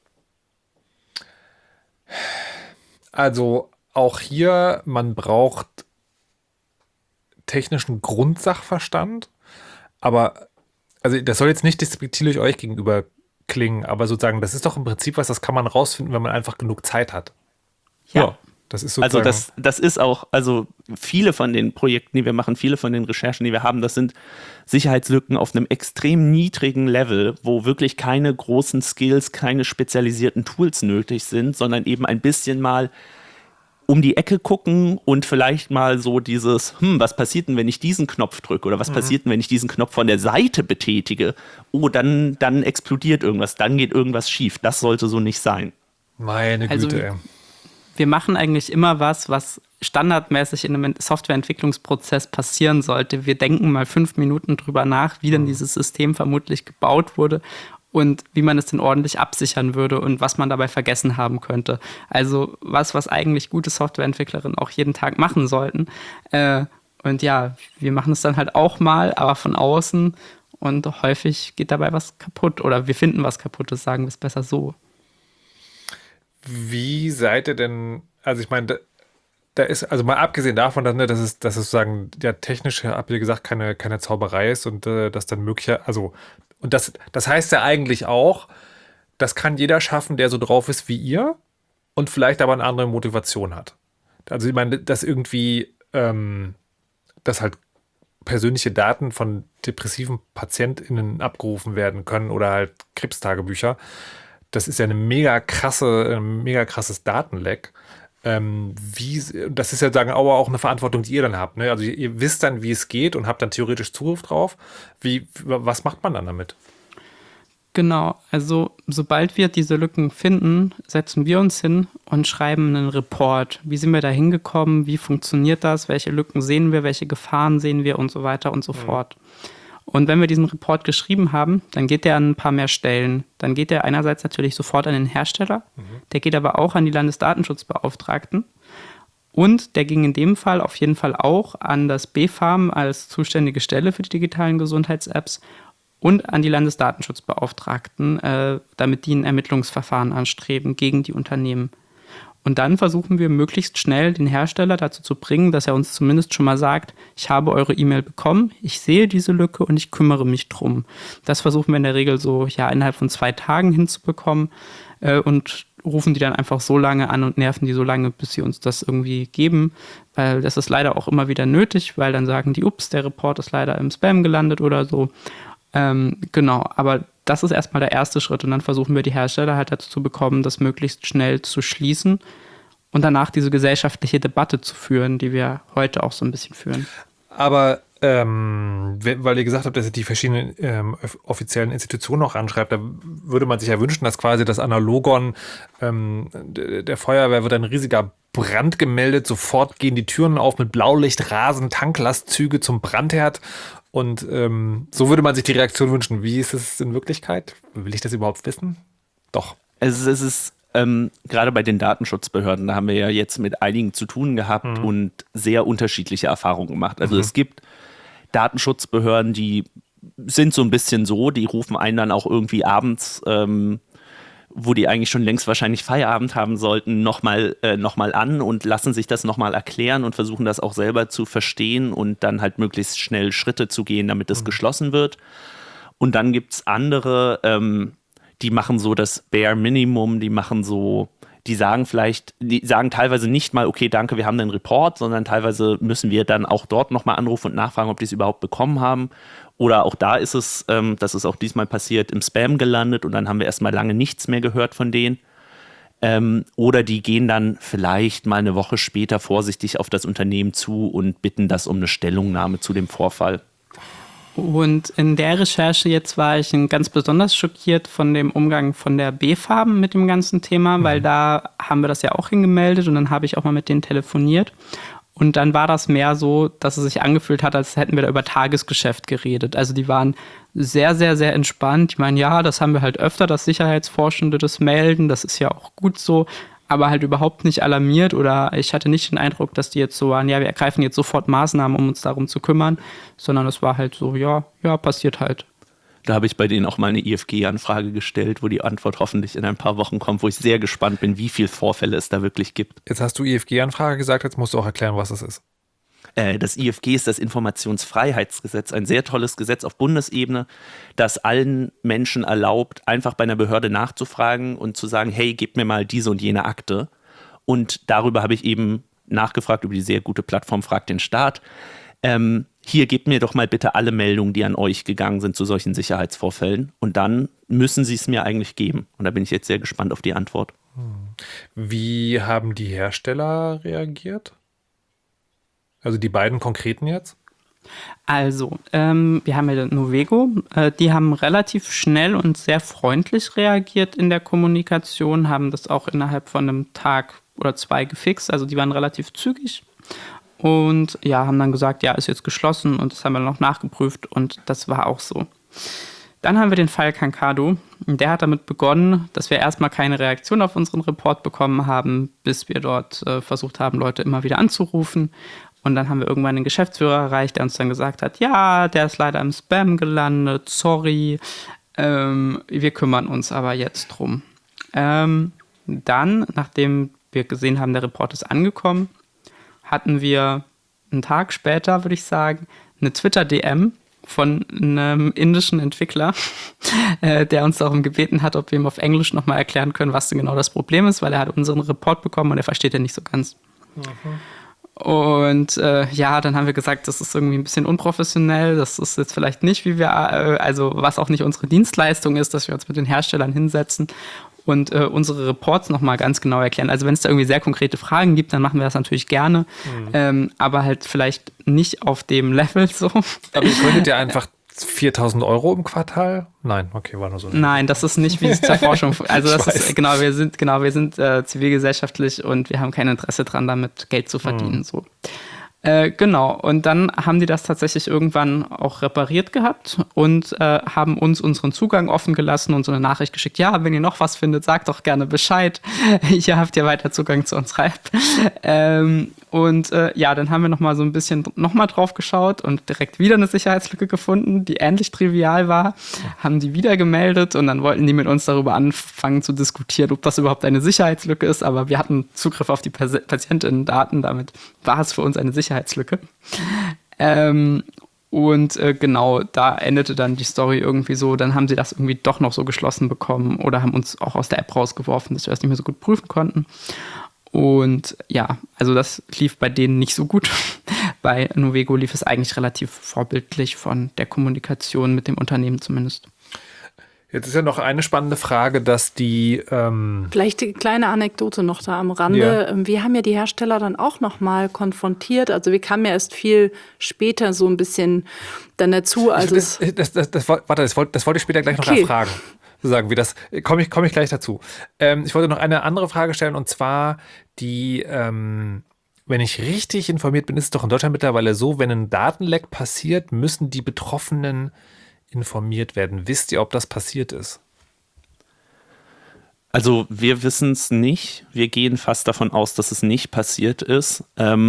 Also auch hier, man braucht technischen Grundsachverstand, aber also das soll jetzt nicht despektierlich euch gegenüber klingen, aber sozusagen, das ist doch im Prinzip was, das kann man rausfinden, wenn man einfach genug Zeit hat. Ja. Das ist sozusagen, also das ist auch, also viele von den Projekten, die wir machen, viele von den Recherchen, die wir haben, das sind Sicherheitslücken auf einem extrem niedrigen Level, wo wirklich keine großen Skills, keine spezialisierten Tools nötig sind, sondern eben ein bisschen mal um die Ecke gucken und vielleicht mal so dieses, was passiert denn, wenn ich diesen Knopf drücke oder was passiert denn, wenn ich diesen Knopf von der Seite betätige? Oh, dann explodiert irgendwas, dann geht irgendwas schief. Das sollte so nicht sein. Meine Güte, ey. Wir machen eigentlich immer was standardmäßig in einem Softwareentwicklungsprozess passieren sollte. Wir denken mal 5 Minuten drüber nach, wie denn dieses System vermutlich gebaut wurde und wie man es denn ordentlich absichern würde und was man dabei vergessen haben könnte. Also was eigentlich gute Softwareentwicklerinnen auch jeden Tag machen sollten. Und ja, wir machen es dann halt auch mal, aber von außen und häufig geht dabei was kaputt oder wir finden was Kaputtes, sagen wir es besser so. Wie seid ihr denn, also ich meine, da ist, also mal abgesehen davon, dass es sozusagen der technische, habt ihr gesagt, keine Zauberei ist und das dann möglicher, also, und das heißt ja eigentlich auch, das kann jeder schaffen, der so drauf ist wie ihr und vielleicht aber eine andere Motivation hat. Also ich meine, dass irgendwie, dass halt persönliche Daten von depressiven PatientInnen abgerufen werden können oder halt Krebstagebücher. Das ist ja ein mega krasses Datenleck. Das ist ja sagen aber auch eine Verantwortung, die ihr dann habt. Ne? Also ihr wisst dann, wie es geht und habt dann theoretisch Zugriff drauf. Was macht man dann damit? Genau, also sobald wir diese Lücken finden, setzen wir uns hin und schreiben einen Report. Wie sind wir da hingekommen? Wie funktioniert das? Welche Lücken sehen wir? Welche Gefahren sehen wir? Und so weiter und so fort. Und wenn wir diesen Report geschrieben haben, dann geht der an ein paar mehr Stellen. Dann geht der einerseits natürlich sofort an den Hersteller, der geht aber auch an die Landesdatenschutzbeauftragten und der ging in dem Fall auf jeden Fall auch an das BfArM als zuständige Stelle für die digitalen Gesundheits-Apps und an die Landesdatenschutzbeauftragten, damit die ein Ermittlungsverfahren anstreben gegen die Unternehmen. Und dann versuchen wir möglichst schnell den Hersteller dazu zu bringen, dass er uns zumindest schon mal sagt, ich habe eure E-Mail bekommen, ich sehe diese Lücke und ich kümmere mich drum. Das versuchen wir in der Regel so innerhalb von 2 Tagen hinzubekommen. Und rufen die dann einfach so lange an und nerven die so lange, bis sie uns das irgendwie geben, weil das ist leider auch immer wieder nötig, weil dann sagen die, ups, der Report ist leider im Spam gelandet oder so. Genau, aber das ist erstmal der erste Schritt und dann versuchen wir die Hersteller halt dazu zu bekommen, das möglichst schnell zu schließen und danach diese gesellschaftliche Debatte zu führen, die wir heute auch so ein bisschen führen. Aber weil ihr gesagt habt, dass ihr die verschiedenen offiziellen Institutionen auch anschreibt, da würde man sich ja wünschen, dass quasi das Analogon der Feuerwehr wird ein riesiger Brand gemeldet, sofort gehen die Türen auf mit Blaulicht, rasen Tanklastzüge zum Brandherd und so würde man sich die Reaktion wünschen. Wie ist es in Wirklichkeit? Will ich das überhaupt wissen? Doch. Es ist gerade bei den Datenschutzbehörden, da haben wir ja jetzt mit einigen zu tun gehabt und sehr unterschiedliche Erfahrungen gemacht. Also es gibt Datenschutzbehörden, die sind so ein bisschen so, die rufen einen dann auch irgendwie abends, wo die eigentlich schon längst wahrscheinlich Feierabend haben sollten, nochmal an und lassen sich das nochmal erklären und versuchen das auch selber zu verstehen und dann halt möglichst schnell Schritte zu gehen, damit es geschlossen wird. Und dann gibt es andere, die machen so das Bare Minimum, die sagen teilweise nicht mal, okay, danke, wir haben den Report, sondern teilweise müssen wir dann auch dort nochmal anrufen und nachfragen, ob die es überhaupt bekommen haben. Oder auch da ist es, das ist auch diesmal passiert, im Spam gelandet und dann haben wir erstmal lange nichts mehr gehört von denen. Oder die gehen dann vielleicht mal eine Woche später vorsichtig auf das Unternehmen zu und bitten das um eine Stellungnahme zu dem Vorfall. Und in der Recherche jetzt war ich ganz besonders schockiert von dem Umgang von der BfArM mit dem ganzen Thema, weil da haben wir das ja auch hingemeldet und dann habe ich auch mal mit denen telefoniert. Und dann war das mehr so, dass es sich angefühlt hat, als hätten wir da über Tagesgeschäft geredet. Also die waren sehr, sehr, sehr entspannt. Ich meine, ja, das haben wir halt öfter, dass Sicherheitsforschende das melden. Das ist ja auch gut so. Aber halt überhaupt nicht alarmiert oder ich hatte nicht den Eindruck, dass die jetzt so waren, ja, wir ergreifen jetzt sofort Maßnahmen, um uns darum zu kümmern, sondern es war halt so, ja, passiert halt. Da habe ich bei denen auch mal eine IFG-Anfrage gestellt, wo die Antwort hoffentlich in ein paar Wochen kommt, wo ich sehr gespannt bin, wie viele Vorfälle es da wirklich gibt. Jetzt hast du IFG-Anfrage gesagt, jetzt musst du auch erklären, was das ist. Das IFG ist das Informationsfreiheitsgesetz, ein sehr tolles Gesetz auf Bundesebene, das allen Menschen erlaubt, einfach bei einer Behörde nachzufragen und zu sagen, hey, gebt mir mal diese und jene Akte. Und darüber habe ich eben nachgefragt, über die sehr gute Plattform Frag den Staat. Hier gebt mir doch mal bitte alle Meldungen, die an euch gegangen sind zu solchen Sicherheitsvorfällen. Und dann müssen sie es mir eigentlich geben. Und da bin ich jetzt sehr gespannt auf die Antwort. Wie haben die Hersteller reagiert? Also die beiden konkreten jetzt? Also, wir haben ja Novego, die haben relativ schnell und sehr freundlich reagiert in der Kommunikation, haben das auch innerhalb von einem Tag oder zwei gefixt, also die waren relativ zügig und ja, haben dann gesagt, ja, ist jetzt geschlossen und das haben wir noch nachgeprüft und das war auch so. Dann haben wir den Fall Kankado. Der hat damit begonnen, dass wir erstmal keine Reaktion auf unseren Report bekommen haben, bis wir dort versucht haben, Leute immer wieder anzurufen. Und dann haben wir irgendwann den Geschäftsführer erreicht, der uns dann gesagt hat, ja, der ist leider im Spam gelandet, sorry, wir kümmern uns aber jetzt drum. Dann, nachdem wir gesehen haben, der Report ist angekommen, hatten wir einen Tag später, würde ich sagen, eine Twitter-DM von einem indischen Entwickler, der uns darum gebeten hat, ob wir ihm auf Englisch nochmal erklären können, was denn genau das Problem ist, weil er hat unseren Report bekommen und er versteht ja nicht so ganz. Und ja, dann haben wir gesagt, das ist irgendwie ein bisschen unprofessionell, das ist jetzt vielleicht nicht, wie wir, also was auch nicht unsere Dienstleistung ist, dass wir uns mit den Herstellern hinsetzen und unsere Reports nochmal ganz genau erklären. Also wenn es da irgendwie sehr konkrete Fragen gibt, dann machen wir das natürlich gerne, aber halt vielleicht nicht auf dem Level so. Aber ihr könntet ja einfach 4.000 € im Quartal? Nein, okay, war nur so. Nein, das ist nicht wie es zur Forschung. Also das ist wir sind zivilgesellschaftlich und wir haben kein Interesse dran, damit Geld zu verdienen. So. Genau, und dann haben die das tatsächlich irgendwann auch repariert gehabt und haben uns unseren Zugang offen gelassen und so eine Nachricht geschickt, ja, wenn ihr noch was findet, sagt doch gerne Bescheid. Hier habt ihr weiter Zugang zu unserer App. Ja, dann haben wir nochmal so ein bisschen drauf geschaut und direkt wieder eine Sicherheitslücke gefunden, die ähnlich trivial war, haben die wieder gemeldet und dann wollten die mit uns darüber anfangen zu diskutieren, ob das überhaupt eine Sicherheitslücke ist, aber wir hatten Zugriff auf die Patientinnendaten, damit war es für uns eine Sicherheitslücke. Und genau, da endete dann die Story irgendwie so. Dann haben sie das irgendwie doch noch so geschlossen bekommen oder haben uns auch aus der App rausgeworfen, dass wir das nicht mehr so gut prüfen konnten. Und ja, also das lief bei denen nicht so gut. Bei Nuvego lief es eigentlich relativ vorbildlich von der Kommunikation mit dem Unternehmen zumindest. Jetzt ist ja noch eine spannende Frage, dass die Vielleicht eine kleine Anekdote noch da am Rande. Ja. Wir haben ja die Hersteller dann auch noch mal konfrontiert. Also wir kamen ja erst viel später so ein bisschen dann dazu. Also das wollte ich später gleich noch Okay. erfragen. Sozusagen, wie das komme ich gleich dazu. Ich wollte noch eine andere Frage stellen, und zwar die, wenn ich richtig informiert bin, ist es doch in Deutschland mittlerweile so, wenn ein Datenleck passiert, müssen die Betroffenen informiert werden. Wisst ihr, ob das passiert ist? Also wir wissen es nicht. Wir gehen fast davon aus, dass es nicht passiert ist,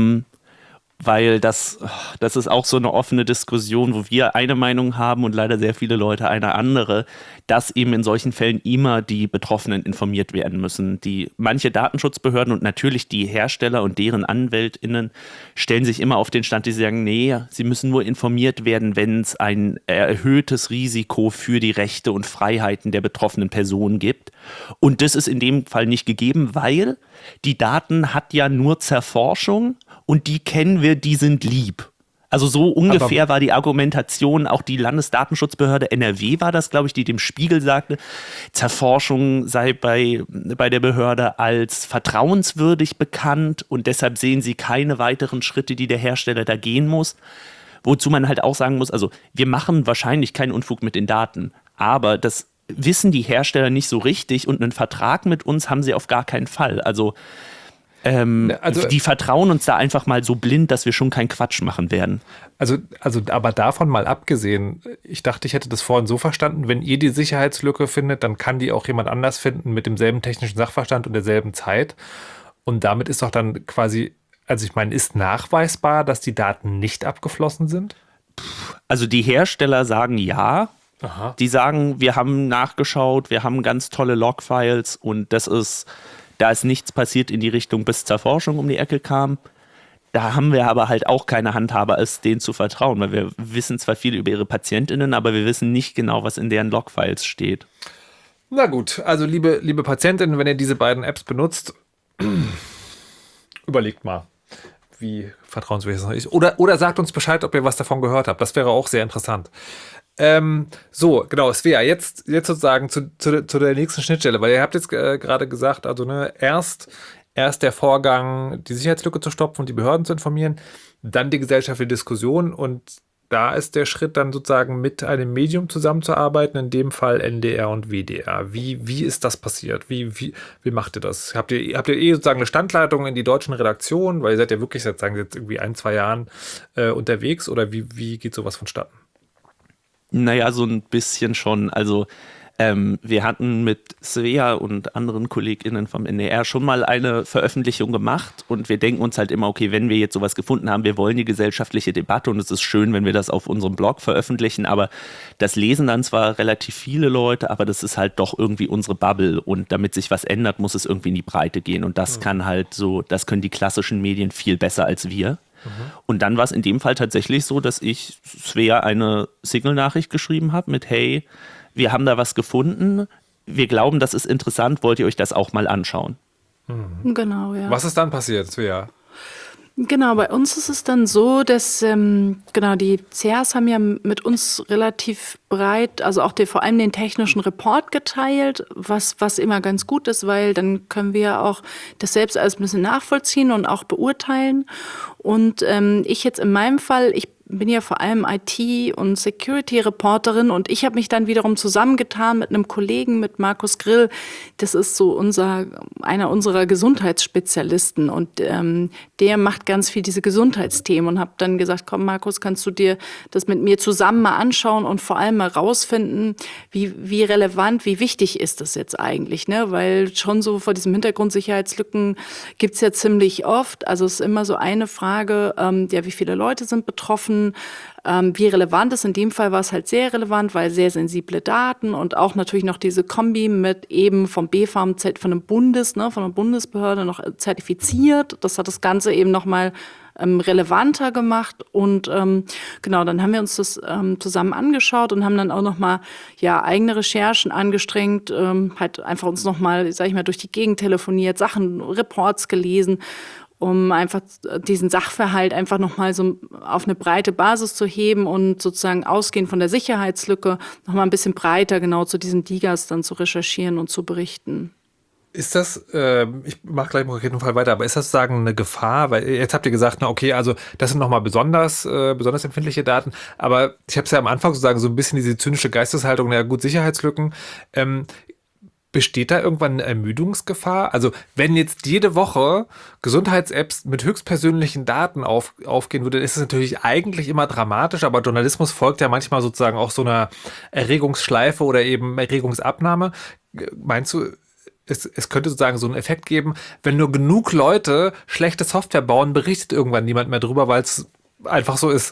weil das ist auch so eine offene Diskussion, wo wir eine Meinung haben und leider sehr viele Leute eine andere, dass eben in solchen Fällen immer die Betroffenen informiert werden müssen. Manche Datenschutzbehörden und natürlich die Hersteller und deren AnwältInnen stellen sich immer auf den Stand, die sagen, nee, sie müssen nur informiert werden, wenn es ein erhöhtes Risiko für die Rechte und Freiheiten der betroffenen Person gibt. Und das ist in dem Fall nicht gegeben, weil die Daten hat ja nur Zerforschung und die kennen wir, die sind lieb. Also so ungefähr war die Argumentation, auch die Landesdatenschutzbehörde NRW war das, glaube ich, die dem Spiegel sagte, Zerforschung sei bei der Behörde als vertrauenswürdig bekannt und deshalb sehen sie keine weiteren Schritte, die der Hersteller da gehen muss. Wozu man halt auch sagen muss, also wir machen wahrscheinlich keinen Unfug mit den Daten, aber das wissen die Hersteller nicht so richtig und einen Vertrag mit uns haben sie auf gar keinen Fall. Also die vertrauen uns da einfach mal so blind, dass wir schon keinen Quatsch machen werden. Also, aber davon mal abgesehen, ich dachte, ich hätte das vorhin so verstanden, wenn ihr die Sicherheitslücke findet, dann kann die auch jemand anders finden mit demselben technischen Sachverstand und derselben Zeit. Und damit ist doch dann quasi, also ich meine, ist nachweisbar, dass die Daten nicht abgeflossen sind? Also die Hersteller sagen ja. Aha. Die sagen, wir haben nachgeschaut, wir haben ganz tolle Logfiles und da ist nichts passiert in die Richtung, bis Zerforschung um die Ecke kam. Da haben wir aber halt auch keine Handhabe, es denen zu vertrauen, weil wir wissen zwar viel über ihre PatientInnen, aber wir wissen nicht genau, was in deren Logfiles steht. Na gut, also liebe Patientinnen, wenn ihr diese beiden Apps benutzt, überlegt mal, wie vertrauenswürdig das ist. Oder sagt uns Bescheid, ob ihr was davon gehört habt. Das wäre auch sehr interessant. So, genau, Svea, jetzt sozusagen zu der nächsten Schnittstelle, weil ihr habt jetzt gerade gesagt, also erst der Vorgang, die Sicherheitslücke zu stopfen und die Behörden zu informieren, dann die gesellschaftliche Diskussion, und da ist der Schritt dann sozusagen mit einem Medium zusammenzuarbeiten, in dem Fall NDR und WDR. Wie ist das passiert? Wie macht ihr das? Habt ihr sozusagen eine Standleitung in die deutschen Redaktionen, weil ihr seid ja wirklich jetzt irgendwie 1-2 Jahren unterwegs, oder wie geht sowas vonstatten? Naja, so ein bisschen schon. Also wir hatten mit Svea und anderen KollegInnen vom NDR schon mal eine Veröffentlichung gemacht und wir denken uns halt immer, okay, wenn wir jetzt sowas gefunden haben, wir wollen die gesellschaftliche Debatte und es ist schön, wenn wir das auf unserem Blog veröffentlichen, aber das lesen dann zwar relativ viele Leute, aber das ist halt doch irgendwie unsere Bubble und damit sich was ändert, muss es irgendwie in die Breite gehen und das kann halt so, das können die klassischen Medien viel besser als wir. Und dann war es in dem Fall tatsächlich so, dass ich Svea eine Signal-Nachricht geschrieben habe mit, hey, wir haben da was gefunden, wir glauben, das ist interessant, wollt ihr euch das auch mal anschauen? Genau, ja. Was ist dann passiert, Svea? Genau, bei uns ist es dann so, dass die CRs haben ja mit uns relativ breit, also auch vor allem den technischen Report geteilt, was immer ganz gut ist, weil dann können wir auch das selbst alles ein bisschen nachvollziehen und auch beurteilen. Und ich jetzt in meinem Fall, ich bin ja vor allem IT- und Security-Reporterin und ich habe mich dann wiederum zusammengetan mit einem Kollegen, mit Markus Grill. Das ist so einer unserer Gesundheitsspezialisten und der macht ganz viel diese Gesundheitsthemen und habe dann gesagt, komm Markus, kannst du dir das mit mir zusammen mal anschauen und vor allem mal rausfinden, wie relevant, wie wichtig ist das jetzt eigentlich, ne? Weil schon so vor diesem Hintergrund Sicherheitslücken gibt's ja ziemlich oft. Also es ist immer so eine Frage, wie viele Leute sind betroffen, wie relevant ist. In dem Fall war es halt sehr relevant, weil sehr sensible Daten und auch natürlich noch diese Kombi mit eben vom BfArM, von einer Bundesbehörde noch zertifiziert. Das hat das Ganze eben nochmal relevanter gemacht. Und genau, dann haben wir uns das zusammen angeschaut und haben dann auch nochmal eigene Recherchen angestrengt, halt einfach uns nochmal, sag ich mal, durch die Gegend telefoniert, Sachen, Reports gelesen, um einfach diesen Sachverhalt einfach nochmal so auf eine breite Basis zu heben und sozusagen ausgehend von der Sicherheitslücke nochmal ein bisschen breiter genau zu diesen DIGAs dann zu recherchieren und zu berichten. Ist das, ich mache gleich im konkreten Fall weiter, aber ist das sozusagen eine Gefahr? Weil jetzt habt ihr gesagt, na okay, also das sind nochmal besonders empfindliche Daten, aber ich habe es ja am Anfang sozusagen so ein bisschen diese zynische Geisteshaltung, na gut, Sicherheitslücken. Besteht da irgendwann eine Ermüdungsgefahr? Also wenn jetzt jede Woche Gesundheits-Apps mit höchstpersönlichen Daten aufgehen würde, ist es natürlich eigentlich immer dramatisch, aber Journalismus folgt ja manchmal sozusagen auch so einer Erregungsschleife oder eben Erregungsabnahme. Meinst du, es könnte sozusagen so einen Effekt geben, wenn nur genug Leute schlechte Software bauen, berichtet irgendwann niemand mehr drüber, weil es einfach so ist?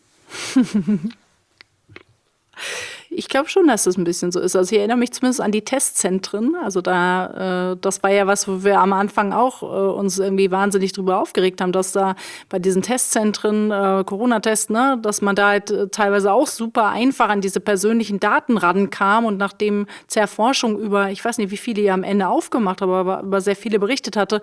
Ich glaube schon, dass das ein bisschen so ist. Also ich erinnere mich zumindest an die Testzentren. Also das war ja was, wo wir am Anfang auch uns irgendwie wahnsinnig drüber aufgeregt haben, dass da bei diesen Testzentren, Corona-Tests, ne, dass man da halt teilweise auch super einfach an diese persönlichen Daten rankam und nachdem zur Forschung über, ich weiß nicht, wie viele ihr am Ende aufgemacht haben, aber über sehr viele berichtet hatte,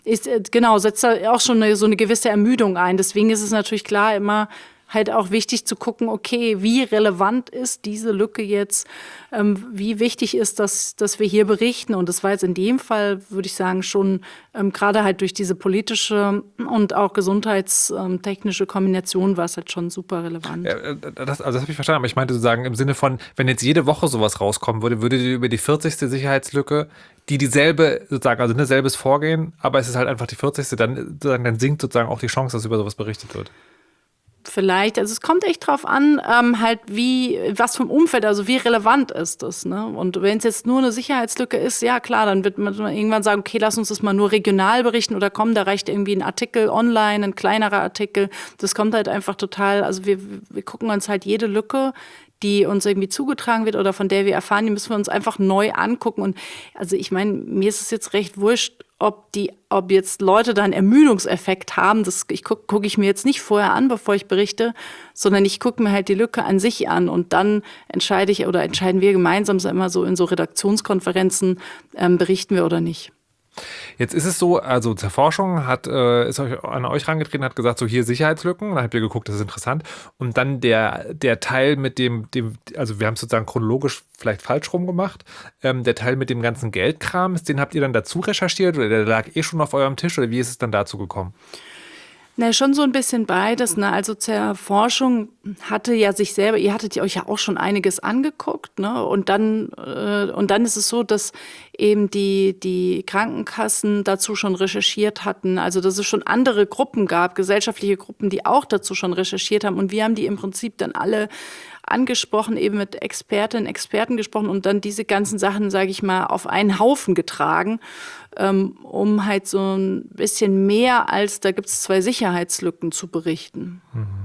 setzt da auch schon so eine gewisse Ermüdung ein. Deswegen ist es natürlich klar immer halt auch wichtig zu gucken, okay, wie relevant ist diese Lücke jetzt, wie wichtig ist, dass wir hier berichten. Und das war jetzt in dem Fall, würde ich sagen, schon gerade halt durch diese politische und auch gesundheitstechnische Kombination war es halt schon super relevant. Ja, das habe ich verstanden, aber ich meinte sozusagen im Sinne von, wenn jetzt jede Woche sowas rauskommen würde, würdet ihr über die 40. Sicherheitslücke, dieselbe sozusagen, also selbes Vorgehen, aber es ist halt einfach die 40. Dann sinkt sozusagen auch die Chance, dass über sowas berichtet wird. Vielleicht, also es kommt echt drauf an, halt was vom Umfeld, also wie relevant ist das, ne? Und wenn es jetzt nur eine Sicherheitslücke ist, ja klar, dann wird man irgendwann sagen, okay, lass uns das mal nur regional berichten oder komm, da reicht irgendwie ein Artikel online, ein kleinerer Artikel. Das kommt halt einfach total, also wir gucken uns halt jede Lücke, die uns irgendwie zugetragen wird oder von der wir erfahren, die müssen wir uns einfach neu angucken. Und also ich meine, mir ist es jetzt recht wurscht, ob jetzt Leute da einen Ermüdungseffekt haben, das gucke ich mir jetzt nicht vorher an, bevor ich berichte, sondern ich gucke mir halt die Lücke an sich an und dann entscheiden wir gemeinsam immer so in so Redaktionskonferenzen, berichten wir oder nicht. Jetzt ist es so, also zur Forschung ist an euch herangetreten, hat gesagt, so hier Sicherheitslücken, dann habt ihr geguckt, das ist interessant. Und dann der Teil mit dem, also wir haben es sozusagen chronologisch vielleicht falsch rum gemacht, der Teil mit dem ganzen Geldkram, den habt ihr dann dazu recherchiert oder der lag schon auf eurem Tisch oder wie ist es dann dazu gekommen? Na, schon so ein bisschen beides. Ne? Also zur Forschung ihr hattet euch ja auch schon einiges angeguckt. Ne? Und dann ist es so, dass eben die Krankenkassen dazu schon recherchiert hatten. Also dass es schon andere Gruppen gab, gesellschaftliche Gruppen, die auch dazu schon recherchiert haben. Und wir haben die im Prinzip dann alle angesprochen, eben mit Expertinnen, Experten gesprochen und dann diese ganzen Sachen, sage ich mal, auf einen Haufen getragen, um halt so ein bisschen mehr als, da gibt es 2 Sicherheitslücken zu berichten.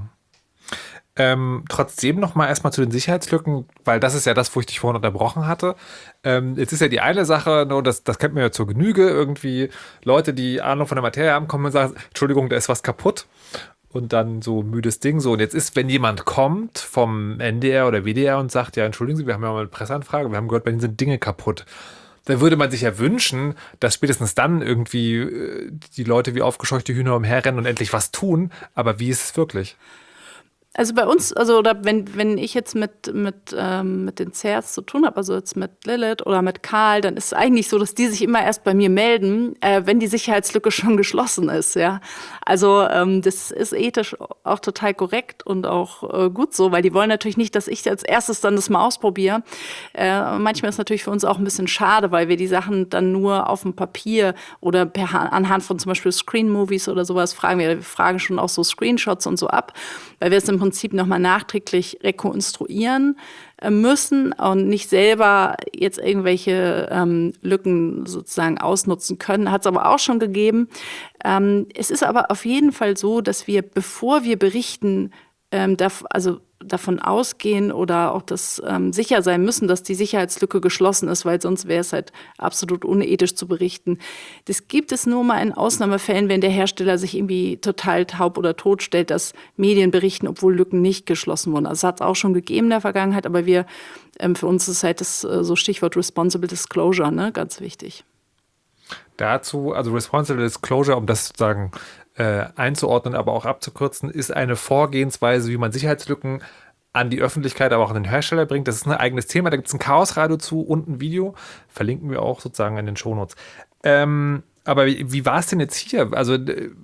Trotzdem noch mal erstmal zu den Sicherheitslücken, weil das ist ja das, wo ich dich vorhin unterbrochen hatte. Jetzt ist ja die eine Sache, das kennt man ja zur Genüge, irgendwie Leute, die Ahnung von der Materie haben, kommen und sagen, Entschuldigung, da ist was kaputt. Und dann so müdes Ding. So, und jetzt ist, wenn jemand kommt vom NDR oder WDR und sagt, ja, entschuldigen Sie, wir haben ja mal eine Presseanfrage, wir haben gehört, bei Ihnen sind Dinge kaputt. Dann würde man sich ja wünschen, dass spätestens dann irgendwie die Leute wie aufgescheuchte Hühner umherrennen und endlich was tun. Aber wie ist es wirklich? Also bei uns, oder wenn ich jetzt mit den CERTs zu tun habe, also jetzt mit Lilith oder mit Karl, dann ist es eigentlich so, dass die sich immer erst bei mir melden, wenn die Sicherheitslücke schon geschlossen ist, ja. Also das ist ethisch auch total korrekt und auch gut so, weil die wollen natürlich nicht, dass ich als erstes dann das mal ausprobiere. Manchmal ist es natürlich für uns auch ein bisschen schade, weil wir die Sachen dann nur auf dem Papier oder anhand von zum Beispiel Screen-Movies oder sowas fragen. Wir fragen schon auch so Screenshots und so ab, weil wir es im Prinzip nochmal nachträglich rekonstruieren müssen und nicht selber jetzt irgendwelche Lücken sozusagen ausnutzen können. Hat es aber auch schon gegeben. Es ist aber auf jeden Fall so, dass wir, bevor wir berichten, davon ausgehen oder auch das sicher sein müssen, dass die Sicherheitslücke geschlossen ist, weil sonst wäre es halt absolut unethisch zu berichten. Das gibt es nur mal in Ausnahmefällen, wenn der Hersteller sich irgendwie total taub oder tot stellt, dass Medien berichten, obwohl Lücken nicht geschlossen wurden. Also das hat es auch schon gegeben in der Vergangenheit, aber für uns ist halt das so Stichwort Responsible Disclosure, ne, ganz wichtig. Dazu, also Responsible Disclosure, um das sozusagen einzuordnen, aber auch abzukürzen, ist eine Vorgehensweise, wie man Sicherheitslücken an die Öffentlichkeit, aber auch an den Hersteller bringt. Das ist ein eigenes Thema. Da gibt es ein Chaosradio zu und ein Video. Verlinken wir auch sozusagen in den Shownotes. Aber wie war es denn jetzt hier? Also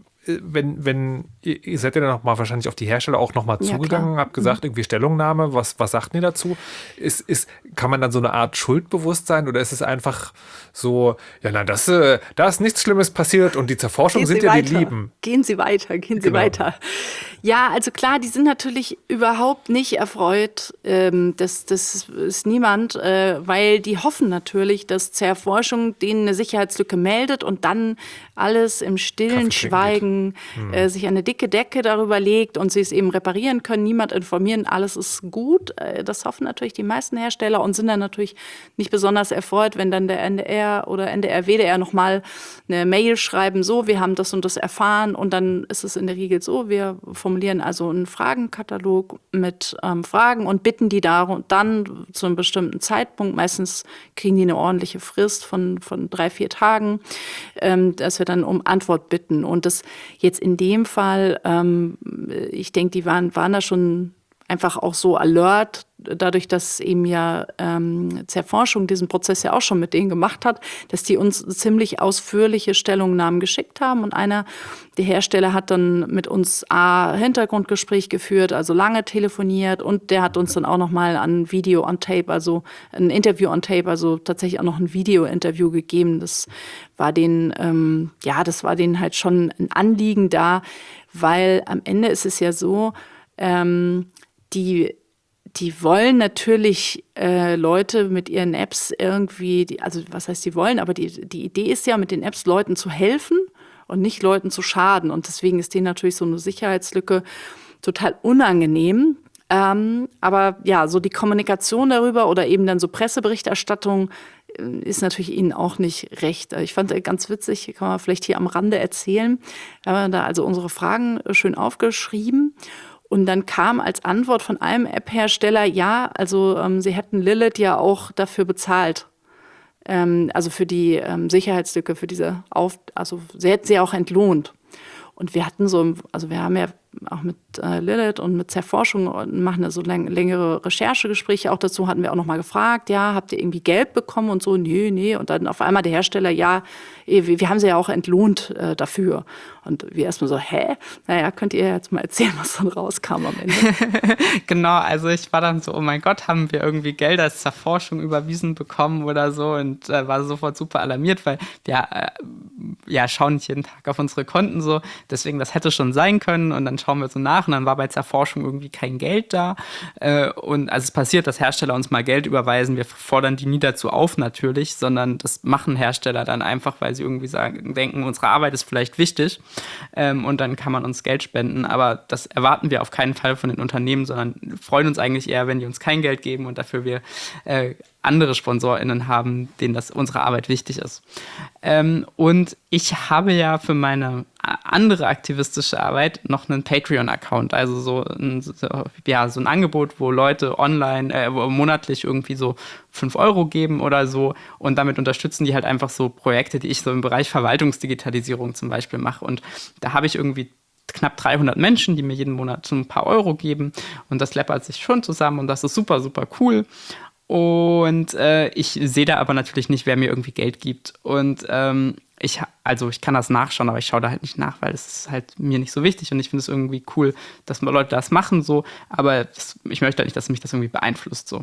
ihr seid ja dann nochmal wahrscheinlich auf die Hersteller auch nochmal zugegangen, habt gesagt, irgendwie Stellungnahme, was sagten die dazu? Kann man dann so eine Art Schuldbewusstsein oder ist es einfach so, ja, na, da ist nichts Schlimmes passiert und die Zerforschung sind ja die Lieben. Gehen Sie weiter. Genau. Ja, also klar, die sind natürlich überhaupt nicht erfreut. Das ist niemand, weil die hoffen natürlich, dass Zerforschung denen eine Sicherheitslücke meldet und dann alles im stillen Schweigen sich eine dicke Decke darüber legt und sie es eben reparieren können, niemand informieren, alles ist gut. Das hoffen natürlich die meisten Hersteller und sind dann natürlich nicht besonders erfreut, wenn dann der NDR oder NDR, WDR nochmal eine Mail schreiben, so, wir haben das und das erfahren und dann ist es in der Regel so, wir formulieren also einen Fragenkatalog mit Fragen und bitten die da dann zu einem bestimmten Zeitpunkt, meistens kriegen die eine ordentliche Frist von 3-4 Tagen, dass wir dann um Antwort bitten. Und das jetzt in dem Fall, ich denke, die waren da schon einfach auch so alert, dadurch, dass eben ja Zerforschung diesen Prozess ja auch schon mit denen gemacht hat, dass die uns ziemlich ausführliche Stellungnahmen geschickt haben. Und einer der Hersteller hat dann mit uns Hintergrundgespräch geführt, also lange telefoniert und der hat uns dann auch nochmal ein Video on Tape, also ein Interview on Tape, also tatsächlich auch noch ein Video-Interview gegeben. Das war denen, halt schon ein Anliegen da, weil am Ende ist es ja so, die wollen natürlich Leute mit ihren Apps irgendwie, also was heißt die wollen, aber die Idee ist ja, mit den Apps Leuten zu helfen und nicht Leuten zu schaden. Und deswegen ist denen natürlich so eine Sicherheitslücke total unangenehm. Aber ja, so die Kommunikation darüber oder eben dann so Presseberichterstattung ist natürlich ihnen auch nicht recht. Ich fand ganz witzig, kann man vielleicht hier am Rande erzählen. Wir haben da also unsere Fragen schön aufgeschrieben. Und dann kam als Antwort von einem App-Hersteller, ja, also sie hätten Lilith ja auch dafür bezahlt. Also für die Sicherheitslücke, für diese also sie hätten sie auch entlohnt. Und wir hatten wir haben ja auch mit Lilith und mit Zerforschung und machen da so längere Recherchegespräche auch dazu, hatten wir auch nochmal gefragt, ja, habt ihr irgendwie Geld bekommen und so, nee. Und dann auf einmal der Hersteller, ja, wir haben sie ja auch entlohnt dafür. Und wir erstmal so, hä? Naja, könnt ihr jetzt mal erzählen, was dann rauskam am Ende? Genau, also ich war dann so, oh mein Gott, haben wir irgendwie Gelder als Zerforschung überwiesen bekommen oder so und war sofort super alarmiert, weil wir schauen nicht jeden Tag auf unsere Konten so, deswegen das hätte schon sein können und dann schauen wir so nach und dann war bei Zerforschung irgendwie kein Geld da und also es passiert, dass Hersteller uns mal Geld überweisen, wir fordern die nie dazu auf natürlich, sondern das machen Hersteller dann einfach, weil sie irgendwie denken, unsere Arbeit ist vielleicht wichtig und dann kann man uns Geld spenden, aber das erwarten wir auf keinen Fall von den Unternehmen, sondern freuen uns eigentlich eher, wenn die uns kein Geld geben und dafür wir andere SponsorInnen haben, denen das unsere Arbeit wichtig ist. Und ich habe ja für meine andere aktivistische Arbeit noch einen Patreon-Account, also so ein Angebot, wo Leute online monatlich irgendwie so 5 € geben oder so und damit unterstützen die halt einfach so Projekte, die ich so im Bereich Verwaltungsdigitalisierung zum Beispiel mache und da habe ich irgendwie knapp 300 Menschen, die mir jeden Monat so ein paar Euro geben und das läppert sich schon zusammen und das ist super, super cool. Und ich sehe da aber natürlich nicht, wer mir irgendwie Geld gibt. Und ich kann das nachschauen, aber ich schaue da halt nicht nach, weil es ist halt mir nicht so wichtig und ich finde es irgendwie cool, dass Leute das machen so, aber ich möchte halt nicht, dass mich das irgendwie beeinflusst so.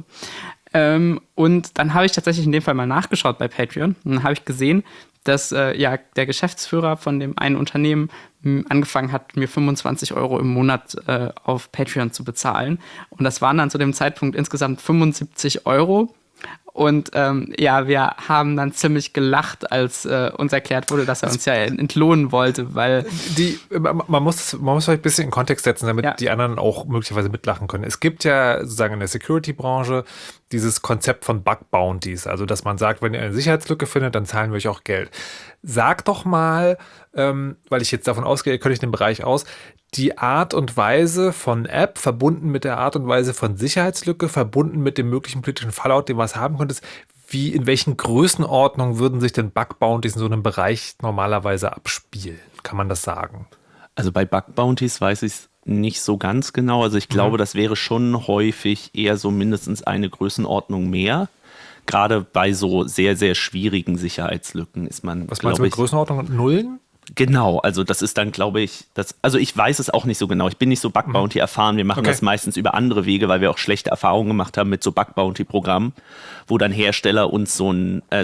Und dann habe ich tatsächlich in dem Fall mal nachgeschaut bei Patreon und dann habe ich gesehen, dass der Geschäftsführer von dem einen Unternehmen angefangen hat, mir 25 € im Monat auf Patreon zu bezahlen. Und das waren dann zu dem Zeitpunkt insgesamt 75 € Und wir haben dann ziemlich gelacht, als uns erklärt wurde, dass er uns ja entlohnen wollte, weil man muss vielleicht ein bisschen in Kontext setzen, damit die anderen auch möglicherweise mitlachen können. Es gibt ja sozusagen in der Security-Branche dieses Konzept von Bug-Bounties, also dass man sagt, wenn ihr eine Sicherheitslücke findet, dann zahlen wir euch auch Geld. Sag doch mal, weil ich jetzt davon ausgehe, ihr könnt euch den Bereich aus, die Art und Weise von App verbunden mit der Art und Weise von Sicherheitslücke, verbunden mit dem möglichen politischen Fallout, den was haben könntest, in welchen Größenordnungen würden sich denn Bug-Bounties in so einem Bereich normalerweise abspielen? Kann man das sagen? Also bei Bug-Bounties weiß ich es nicht so ganz genau. Also ich glaube, das wäre schon häufig eher so mindestens eine Größenordnung mehr. Gerade bei so sehr, sehr schwierigen Sicherheitslücken ist man, was meinst du mit Größenordnung? Nullen? Genau, also das ist dann, glaube ich, also ich weiß es auch nicht so genau. Ich bin nicht so Bug-Bounty erfahren. Wir machen das meistens über andere Wege, weil wir auch schlechte Erfahrungen gemacht haben mit so Bug-Bounty-Programmen, wo dann Hersteller uns so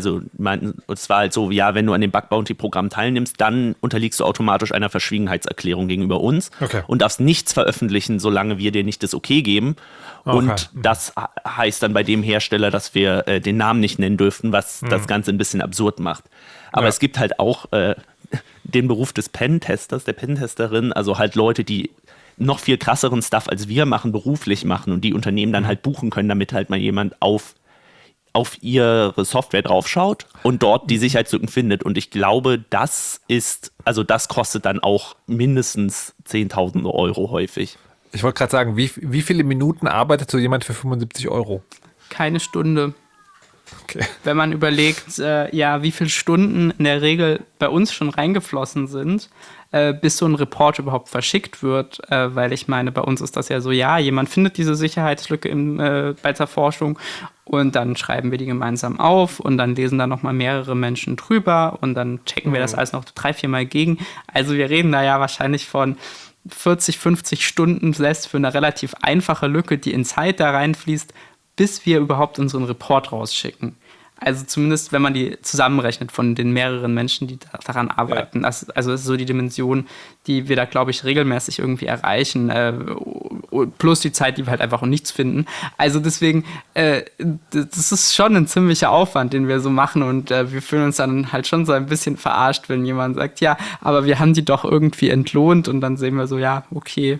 es war halt so, ja, wenn du an dem Bug-Bounty-Programm teilnimmst, dann unterliegst du automatisch einer Verschwiegenheitserklärung gegenüber uns und darfst nichts veröffentlichen, solange wir dir nicht das Okay geben. Und das heißt dann bei dem Hersteller, dass wir den Namen nicht nennen dürften, was das Ganze ein bisschen absurd macht. Aber es gibt halt auch den Beruf des Pentesters, der Pentesterin, also halt Leute, die noch viel krasseren Stuff als wir machen, beruflich machen und die Unternehmen dann halt buchen können, damit halt mal jemand auf ihre Software draufschaut und dort die Sicherheitslücken findet. Und ich glaube, das kostet dann auch mindestens 10.000 Euro häufig. Ich wollte gerade sagen, wie viele Minuten arbeitet so jemand für 75 Euro? Keine Stunde. Okay. Wenn man überlegt, wie viele Stunden in der Regel bei uns schon reingeflossen sind, bis so ein Report überhaupt verschickt wird, weil ich meine, bei uns ist das ja so, jemand findet diese Sicherheitslücke bei der Forschung und dann schreiben wir die gemeinsam auf und dann lesen da nochmal mehrere Menschen drüber und dann checken wir das alles noch 3-4 Mal gegen. Also wir reden da ja wahrscheinlich von 40, 50 Stunden selbst für eine relativ einfache Lücke, die in Zeit da reinfließt, bis wir überhaupt unseren Report rausschicken. Also zumindest, wenn man die zusammenrechnet von den mehreren Menschen, die daran arbeiten. Das ist so die Dimension, die wir da, glaube ich, regelmäßig irgendwie erreichen. Plus die Zeit, die wir halt einfach um nichts finden. Also deswegen, das ist schon ein ziemlicher Aufwand, den wir so machen. Und wir fühlen uns dann halt schon so ein bisschen verarscht, wenn jemand sagt, ja, aber wir haben die doch irgendwie entlohnt. Und dann sehen wir so, ja, okay.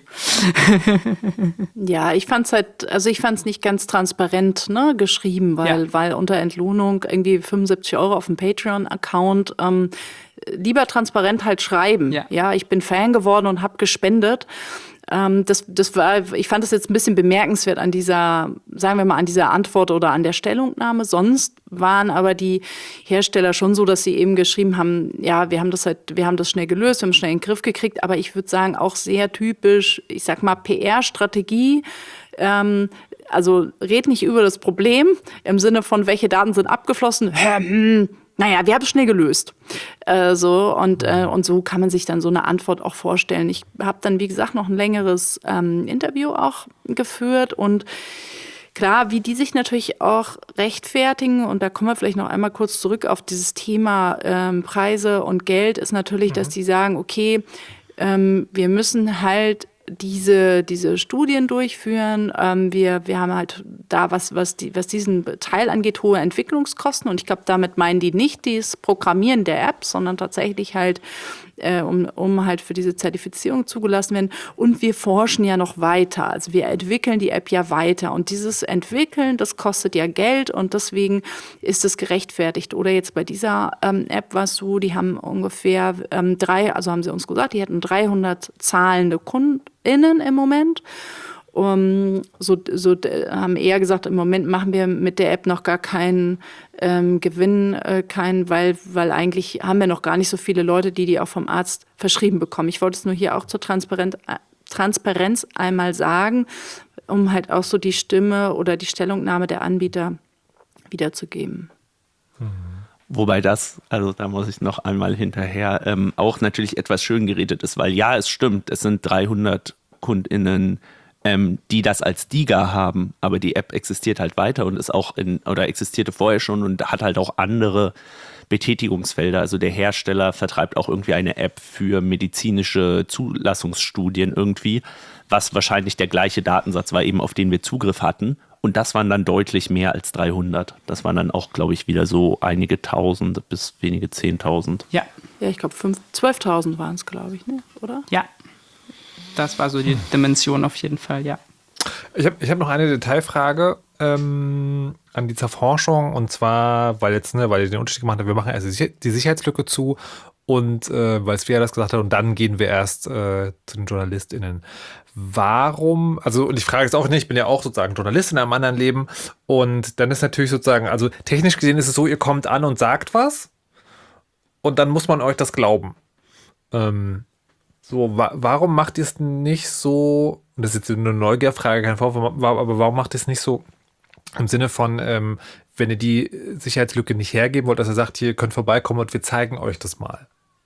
Ja, ich fand's nicht ganz transparent geschrieben, weil unter Entlohnung irgendwie 75 Euro auf dem Patreon-Account, lieber transparent halt schreiben. Ja, ich bin Fan geworden und habe gespendet. Ich fand das jetzt ein bisschen bemerkenswert an dieser Antwort oder an der Stellungnahme. Sonst waren aber die Hersteller schon so, dass sie eben geschrieben haben, ja, wir haben das schnell gelöst, wir haben schnell in den Griff gekriegt, aber ich würde sagen, auch sehr typisch, ich sag mal, PR-Strategie. Also red nicht über das Problem im Sinne von, welche Daten sind abgeflossen. Naja, wir haben es schnell gelöst. Und so kann man sich dann so eine Antwort auch vorstellen. Ich habe dann, wie gesagt, noch ein längeres Interview auch geführt und klar, wie die sich natürlich auch rechtfertigen, und da kommen wir vielleicht noch einmal kurz zurück auf dieses Thema Preise und Geld, ist natürlich, dass die sagen, okay, wir müssen halt diese Studien durchführen. Wir haben halt da, was diesen Teil angeht, hohe Entwicklungskosten. Und ich glaube, damit meinen die nicht das Programmieren der App, sondern tatsächlich halt, um halt für diese Zertifizierung zugelassen werden. Und wir forschen ja noch weiter. Also wir entwickeln die App ja weiter. Und dieses Entwickeln, das kostet ja Geld und deswegen ist es gerechtfertigt. Oder jetzt bei dieser App war es so, die haben ungefähr haben sie uns gesagt, die hatten 300 zahlende KundInnen im Haben eher gesagt, im Moment machen wir mit der App noch gar keinen Gewinn, weil eigentlich haben wir noch gar nicht so viele Leute, die auch vom Arzt verschrieben bekommen. Ich wollte es nur hier auch zur Transparenz einmal sagen, um halt auch so die Stimme oder die Stellungnahme der Anbieter wiederzugeben. Wobei da muss ich noch einmal hinterher, auch natürlich etwas schön geredet ist, weil ja, es stimmt, es sind 300 KundInnen, die das als DIGA haben, aber die App existiert halt weiter und ist auch existierte vorher schon und hat halt auch andere Betätigungsfelder. Also der Hersteller vertreibt auch irgendwie eine App für medizinische Zulassungsstudien irgendwie, was wahrscheinlich der gleiche Datensatz war, eben auf den wir Zugriff hatten. Und das waren dann deutlich mehr als 300. Das waren dann auch, glaube ich, wieder so einige Tausend bis wenige 10.000. Ja. Ja, ich glaube 12.000 waren es, glaube ich, ne? Oder? Ja. Das war so die Dimension auf jeden Fall, ja. Ich hab noch eine Detailfrage an die Zerforschung, und zwar, weil ihr den Unterschied gemacht habt, wir machen erst die Sicherheitslücke zu und weil Svea das gesagt hat, und dann gehen wir erst zu den JournalistInnen. Warum, also, und ich frage es auch nicht, ich bin ja auch sozusagen Journalistin in einem anderen Leben, und dann ist natürlich sozusagen, also technisch gesehen ist es so, ihr kommt an und sagt was und dann muss man euch das glauben. Warum macht ihr es nicht so, und das ist jetzt eine Neugierfrage, kein Vorwurf, aber warum macht ihr es nicht so im Sinne von, wenn ihr die Sicherheitslücke nicht hergeben wollt, dass ihr sagt, hier, ihr könnt vorbeikommen und wir zeigen euch das mal?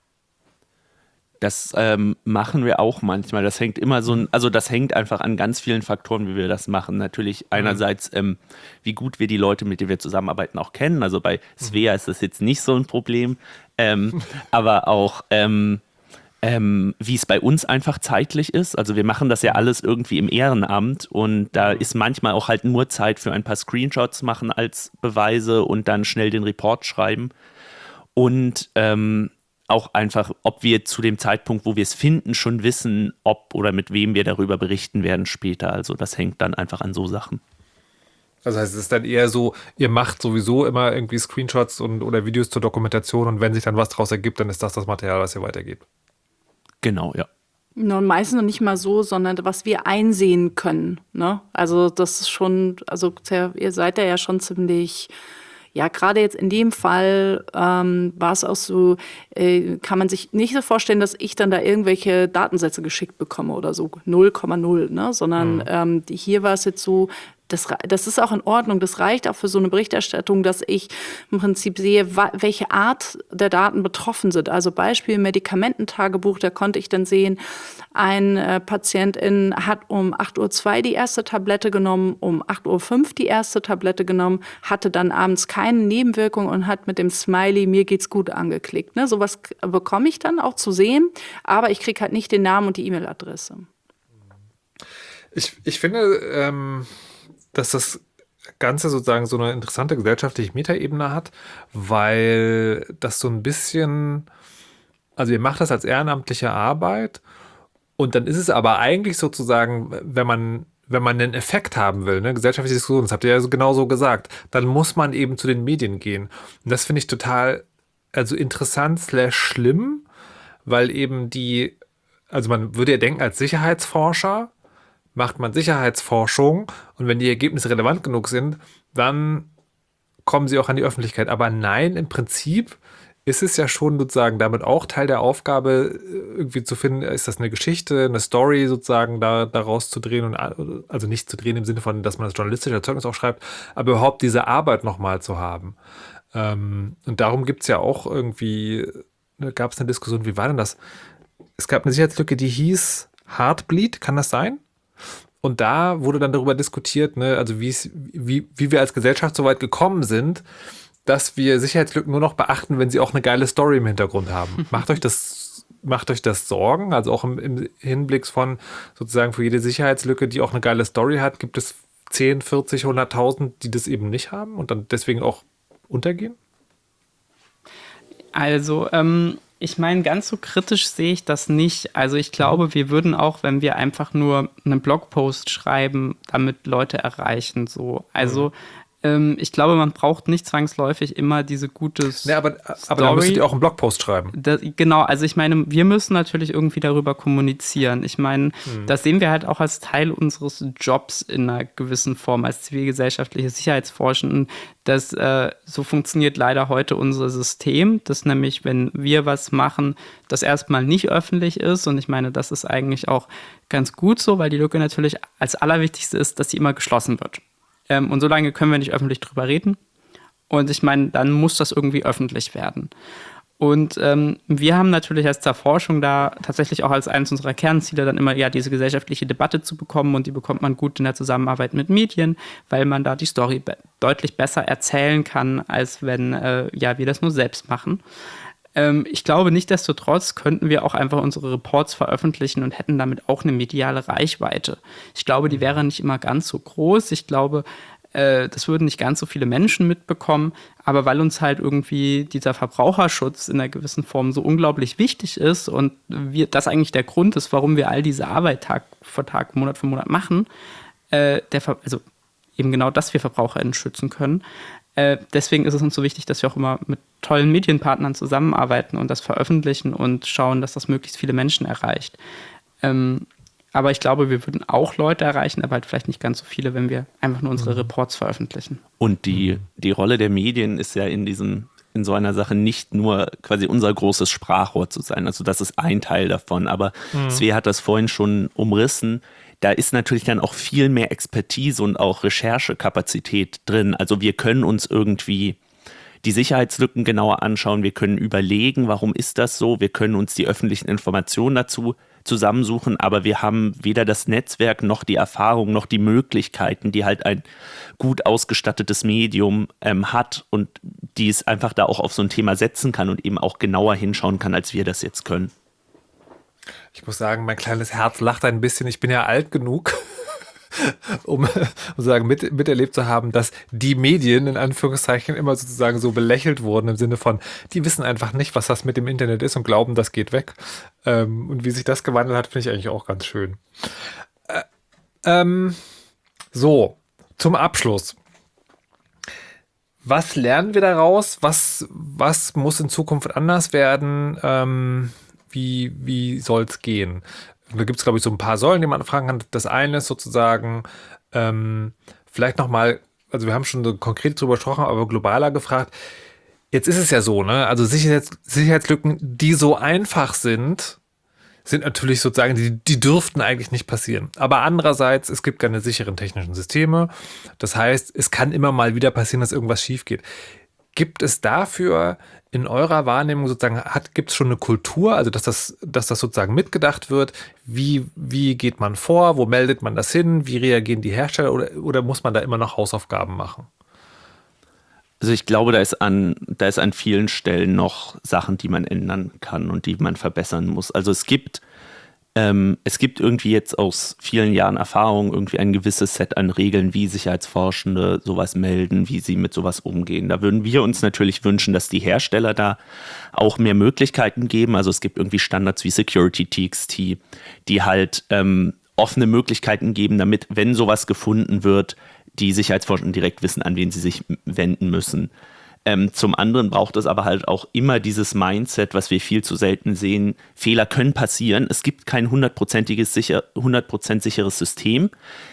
Das machen wir auch manchmal. Das hängt immer das hängt einfach an ganz vielen Faktoren, wie wir das machen. Natürlich einerseits, wie gut wir die Leute, mit denen wir zusammenarbeiten, auch kennen. Also bei Svea ist das jetzt nicht so ein Problem. Aber auch wie es bei uns einfach zeitlich ist. Also wir machen das ja alles irgendwie im Ehrenamt, und da ist manchmal auch halt nur Zeit für ein paar Screenshots machen als Beweise und dann schnell den Report schreiben. Und auch einfach, ob wir zu dem Zeitpunkt, wo wir es finden, schon wissen, ob oder mit wem wir darüber berichten werden später. Also das hängt dann einfach an so Sachen. Das heißt, es ist dann eher so, ihr macht sowieso immer irgendwie Screenshots oder Videos zur Dokumentation, und wenn sich dann was draus ergibt, dann ist das Material, was ihr weitergebt. Genau, ja. Und meistens noch nicht mal so, sondern was wir einsehen können. Ne? Also das ist schon, also ihr seid ja schon ziemlich, ja, gerade jetzt in dem Fall war es auch so, kann man sich nicht so vorstellen, dass ich dann da irgendwelche Datensätze geschickt bekomme oder so, 0,0, ne? Sondern hier war es jetzt so, das ist auch in Ordnung. Das reicht auch für so eine Berichterstattung, dass ich im Prinzip sehe, welche Art der Daten betroffen sind. Also Beispiel Medikamententagebuch, da konnte ich dann sehen, ein Patientin hat um 8:02 Uhr die erste Tablette genommen, um 8:05 Uhr die erste Tablette genommen, hatte dann abends keine Nebenwirkung und hat mit dem Smiley "mir geht's gut" angeklickt. Ne? Sowas bekomme ich dann auch zu sehen, aber ich kriege halt nicht den Namen und die E-Mail-Adresse. Ich finde, dass das Ganze sozusagen so eine interessante gesellschaftliche Metaebene hat, weil das so ein bisschen, also ihr macht das als ehrenamtliche Arbeit, und dann ist es aber eigentlich sozusagen, wenn man einen Effekt haben will, ne, gesellschaftliche Diskussion, das habt ihr ja genau so gesagt, dann muss man eben zu den Medien gehen. Und das finde ich total, also interessant / schlimm, weil eben also man würde ja denken, als Sicherheitsforscher macht man Sicherheitsforschung, und wenn die Ergebnisse relevant genug sind, dann kommen sie auch an die Öffentlichkeit. Aber nein, im Prinzip ist es ja schon sozusagen damit auch Teil der Aufgabe, irgendwie zu finden, ist das eine Geschichte, eine Story sozusagen daraus zu drehen, und also nicht zu drehen im Sinne von, dass man das journalistische Zeugnis auch schreibt, aber überhaupt diese Arbeit nochmal zu haben. Und darum gibt es ja auch irgendwie, gab es eine Diskussion, wie war denn das? Es gab eine Sicherheitslücke, die hieß Heartbleed, kann das sein? Und da wurde dann darüber diskutiert, ne, also wie wir als Gesellschaft so weit gekommen sind, dass wir Sicherheitslücken nur noch beachten, wenn sie auch eine geile Story im Hintergrund haben. Macht euch das Sorgen? Also auch im Hinblick von sozusagen für jede Sicherheitslücke, die auch eine geile Story hat, gibt es 10, 40, 100.000, die das eben nicht haben und dann deswegen auch untergehen? Also, ich meine, ganz so kritisch sehe ich das nicht. Also ich glaube, wir würden auch, wenn wir einfach nur einen Blogpost schreiben, damit Leute erreichen. So. Also ich glaube, man braucht nicht zwangsläufig immer diese gute Story. Aber dann müsstet ihr auch einen Blogpost schreiben. Genau, also ich meine, wir müssen natürlich irgendwie darüber kommunizieren. Ich meine, das sehen wir halt auch als Teil unseres Jobs in einer gewissen Form, als zivilgesellschaftliche Sicherheitsforschenden. So funktioniert leider heute unser System, dass nämlich, wenn wir was machen, das erstmal nicht öffentlich ist. Und ich meine, das ist eigentlich auch ganz gut so, weil die Lücke natürlich als Allerwichtigste ist, dass sie immer geschlossen wird. Und solange können wir nicht öffentlich drüber reden. Und ich meine, dann muss das irgendwie öffentlich werden. Und wir haben natürlich als Zerforschung da tatsächlich auch als eines unserer Kernziele dann immer diese gesellschaftliche Debatte zu bekommen, und die bekommt man gut in der Zusammenarbeit mit Medien, weil man da die Story deutlich besser erzählen kann, als wenn wir das nur selbst machen. Ich glaube, nichtsdestotrotz könnten wir auch einfach unsere Reports veröffentlichen und hätten damit auch eine mediale Reichweite. Ich glaube, die wäre nicht immer ganz so groß. Ich glaube, das würden nicht ganz so viele Menschen mitbekommen, aber weil uns halt irgendwie dieser Verbraucherschutz in einer gewissen Form so unglaublich wichtig ist und das eigentlich der Grund ist, warum wir all diese Arbeit Tag für Tag, Monat für Monat machen, also eben genau, dass wir VerbraucherInnen schützen können. Deswegen ist es uns so wichtig, dass wir auch immer mit tollen Medienpartnern zusammenarbeiten und das veröffentlichen und schauen, dass das möglichst viele Menschen erreicht. Aber ich glaube, wir würden auch Leute erreichen, aber halt vielleicht nicht ganz so viele, wenn wir einfach nur unsere Reports veröffentlichen. Und die Rolle der Medien ist ja in so einer Sache nicht nur quasi unser großes Sprachrohr zu sein. Also das ist ein Teil davon. Aber Svea hat das vorhin schon umrissen. Da ist natürlich dann auch viel mehr Expertise und auch Recherchekapazität drin. Also wir können uns irgendwie die Sicherheitslücken genauer anschauen. Wir können überlegen, warum ist das so. Wir können uns die öffentlichen Informationen dazu zusammensuchen, aber wir haben weder das Netzwerk noch die Erfahrung noch die Möglichkeiten, die halt ein gut ausgestattetes Medium hat und die es einfach da auch auf so ein Thema setzen kann und eben auch genauer hinschauen kann, als wir das jetzt können. Ich muss sagen, mein kleines Herz lacht ein bisschen. Ich bin ja alt genug, um sozusagen miterlebt zu haben, dass die Medien in Anführungszeichen immer sozusagen so belächelt wurden im Sinne von, die wissen einfach nicht, was das mit dem Internet ist und glauben, das geht weg. Und wie sich das gewandelt hat, finde ich eigentlich auch ganz schön. So, zum Abschluss. Was lernen wir daraus? Was muss in Zukunft anders werden? Wie soll es gehen? Da gibt es, glaube ich, so ein paar Säulen, die man fragen kann. Das eine ist sozusagen vielleicht nochmal, also wir haben schon so konkret drüber gesprochen, aber globaler gefragt. Jetzt ist es ja so, ne? Also Sicherheitslücken, die so einfach sind natürlich sozusagen, die dürften eigentlich nicht passieren. Aber andererseits, es gibt keine sicheren technischen Systeme. Das heißt, es kann immer mal wieder passieren, dass irgendwas schief geht. Gibt es dafür in eurer Wahrnehmung sozusagen, gibt es schon eine Kultur, also dass das sozusagen mitgedacht wird? Wie geht man vor? Wo meldet man das hin? Wie reagieren die Hersteller? Oder muss man da immer noch Hausaufgaben machen? Also ich glaube, da ist an vielen Stellen noch Sachen, die man ändern kann und die man verbessern muss. Also es gibt irgendwie jetzt aus vielen Jahren Erfahrung irgendwie ein gewisses Set an Regeln, wie Sicherheitsforschende sowas melden, wie sie mit sowas umgehen. Da würden wir uns natürlich wünschen, dass die Hersteller da auch mehr Möglichkeiten geben. Also es gibt irgendwie Standards wie Security-TXT, die halt offene Möglichkeiten geben, damit, wenn sowas gefunden wird, die Sicherheitsforschenden direkt wissen, an wen sie sich wenden müssen. Zum anderen braucht es aber halt auch immer dieses Mindset, was wir viel zu selten sehen. Fehler können passieren. Es gibt kein 100% sicheres System.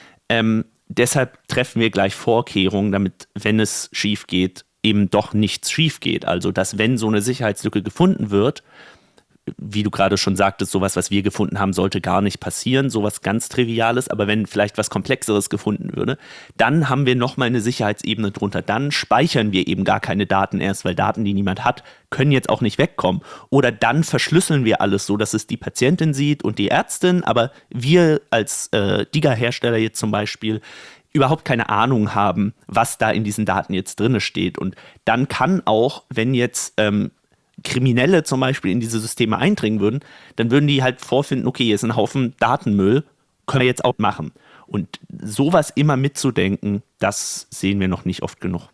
Deshalb treffen wir gleich Vorkehrungen, damit, wenn es schief geht, eben doch nichts schief geht. Also, dass wenn so eine Sicherheitslücke gefunden wird, wie du gerade schon sagtest, sowas, was wir gefunden haben, sollte gar nicht passieren, sowas ganz Triviales, aber wenn vielleicht was Komplexeres gefunden würde, dann haben wir nochmal eine Sicherheitsebene drunter, dann speichern wir eben gar keine Daten erst, weil Daten, die niemand hat, können jetzt auch nicht wegkommen. Oder dann verschlüsseln wir alles so, dass es die Patientin sieht und die Ärztin, aber wir als DIGA-Hersteller jetzt zum Beispiel überhaupt keine Ahnung haben, was da in diesen Daten jetzt drin steht. Und dann kann auch, wenn jetzt Kriminelle zum Beispiel in diese Systeme eindringen würden, dann würden die halt vorfinden, okay, hier ist ein Haufen Datenmüll, können wir jetzt auch machen. Und sowas immer mitzudenken, das sehen wir noch nicht oft genug.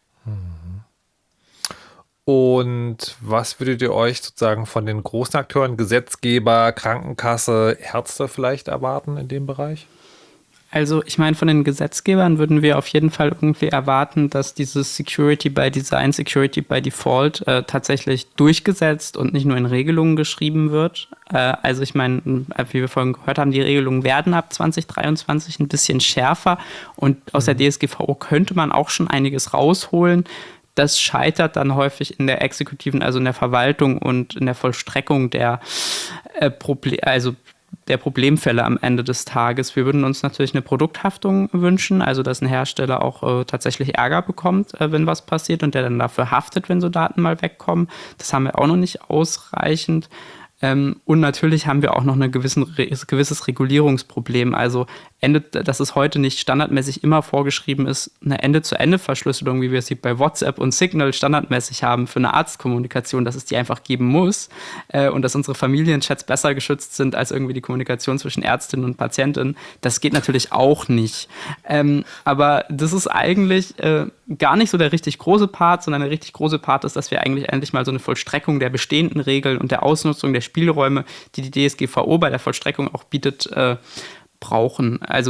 Und was würdet ihr euch sozusagen von den großen Akteuren, Gesetzgeber, Krankenkasse, Ärzte vielleicht erwarten in dem Bereich? Also ich meine, von den Gesetzgebern würden wir auf jeden Fall irgendwie erwarten, dass dieses Security by Design, Security by Default tatsächlich durchgesetzt und nicht nur in Regelungen geschrieben wird. Also ich meine, wie wir vorhin gehört haben, die Regelungen werden ab 2023 ein bisschen schärfer und aus der DSGVO könnte man auch schon einiges rausholen. Das scheitert dann häufig in der Exekutiven, also in der Verwaltung und in der Vollstreckung der der Problemfälle am Ende des Tages. Wir würden uns natürlich eine Produkthaftung wünschen, also dass ein Hersteller auch tatsächlich Ärger bekommt, wenn was passiert und der dann dafür haftet, wenn so Daten mal wegkommen. Das haben wir auch noch nicht ausreichend. Und natürlich haben wir auch noch ein gewisses Regulierungsproblem. Also dass es heute nicht standardmäßig immer vorgeschrieben ist, eine Ende-zu-Ende-Verschlüsselung, wie wir sie bei WhatsApp und Signal standardmäßig haben für eine Arztkommunikation, dass es die einfach geben muss und dass unsere Familienchats besser geschützt sind als irgendwie die Kommunikation zwischen Ärztin und Patientin. Das geht natürlich auch nicht. Aber das ist eigentlich gar nicht so der richtig große Part, sondern der richtig große Part ist, dass wir eigentlich endlich mal so eine Vollstreckung der bestehenden Regeln und der Ausnutzung der Spielräume, die die DSGVO bei der Vollstreckung auch bietet, brauchen. Also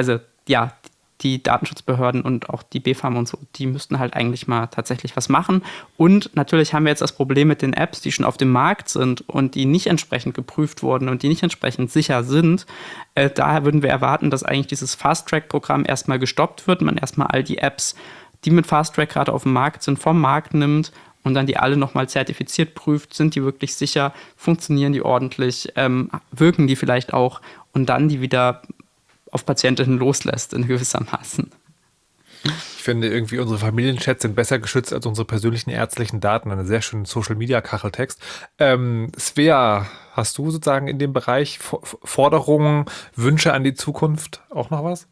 die Datenschutzbehörden und auch die BfArM und so, die müssten halt eigentlich mal tatsächlich was machen. Und natürlich haben wir jetzt das Problem mit den Apps, die schon auf dem Markt sind und die nicht entsprechend geprüft wurden und die nicht entsprechend sicher sind. Daher würden wir erwarten, dass eigentlich dieses Fast-Track-Programm erstmal gestoppt wird, man erstmal all die Apps, die mit Fast-Track gerade auf dem Markt sind, vom Markt nimmt und dann die alle nochmal zertifiziert prüft, sind die wirklich sicher, funktionieren die ordentlich, wirken die vielleicht auch und dann die wieder auf Patientinnen loslässt in gewissermaßen. Ich finde irgendwie, unsere Familienchats sind besser geschützt als unsere persönlichen ärztlichen Daten. Ein sehr schöner Social-Media-Kacheltext. Svea, hast du sozusagen in dem Bereich Forderungen, Wünsche an die Zukunft auch noch was?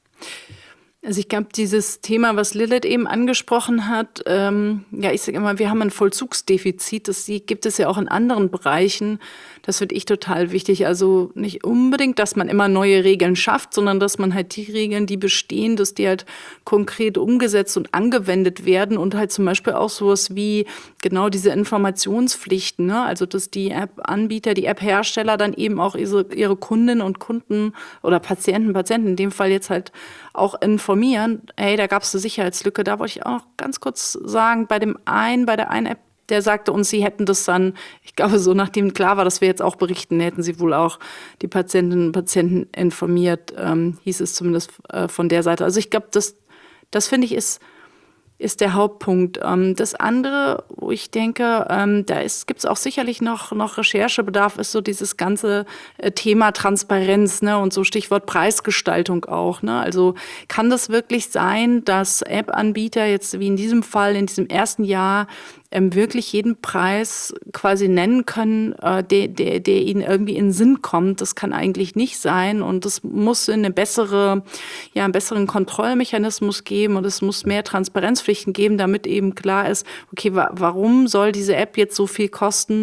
Also ich glaube, dieses Thema, was Lilith eben angesprochen hat, ich sage immer, wir haben ein Vollzugsdefizit, das gibt es ja auch in anderen Bereichen. Das finde ich total wichtig. Also nicht unbedingt, dass man immer neue Regeln schafft, sondern dass man halt die Regeln, die bestehen, dass die halt konkret umgesetzt und angewendet werden und halt zum Beispiel auch sowas wie genau diese Informationspflichten, ne? Also dass die App-Anbieter, die App-Hersteller dann eben auch ihre Kundinnen und Kunden oder Patienten in dem Fall jetzt halt auch informieren. Hey, da gab es eine Sicherheitslücke. Da wollte ich auch ganz kurz sagen, bei der einen App, der sagte uns, sie hätten das dann, ich glaube, so nachdem klar war, dass wir jetzt auch berichten, hätten sie wohl auch die Patientinnen und Patienten informiert, hieß es zumindest von der Seite. Also ich glaube, das finde ich ist der Hauptpunkt. Das andere, wo ich denke, gibt es auch sicherlich noch Recherchebedarf, ist so dieses ganze Thema Transparenz, ne, und so Stichwort Preisgestaltung auch. Ne? Also kann das wirklich sein, dass App-Anbieter jetzt wie in diesem Fall, in diesem ersten Jahr, wirklich jeden Preis quasi nennen können, der ihnen irgendwie in den Sinn kommt. Das kann eigentlich nicht sein und es muss einen besseren Kontrollmechanismus geben und es muss mehr Transparenzpflichten geben, damit eben klar ist, okay, warum soll diese App jetzt so viel kosten,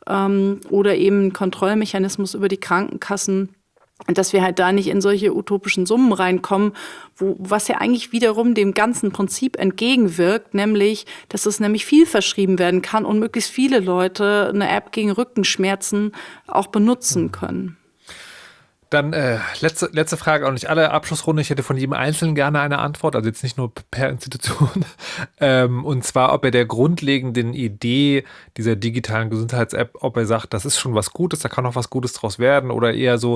oder eben ein Kontrollmechanismus über die Krankenkassen, dass wir halt da nicht in solche utopischen Summen reinkommen, was ja eigentlich wiederum dem ganzen Prinzip entgegenwirkt, nämlich, dass es nämlich viel verschrieben werden kann und möglichst viele Leute eine App gegen Rückenschmerzen auch benutzen können. Dann letzte Frage, auch nicht alle, Abschlussrunde. Ich hätte von jedem Einzelnen gerne eine Antwort, also jetzt nicht nur per Institution. Und zwar, ob er der grundlegenden Idee dieser digitalen Gesundheits-App, ob er sagt, das ist schon was Gutes, da kann auch was Gutes draus werden, oder eher so,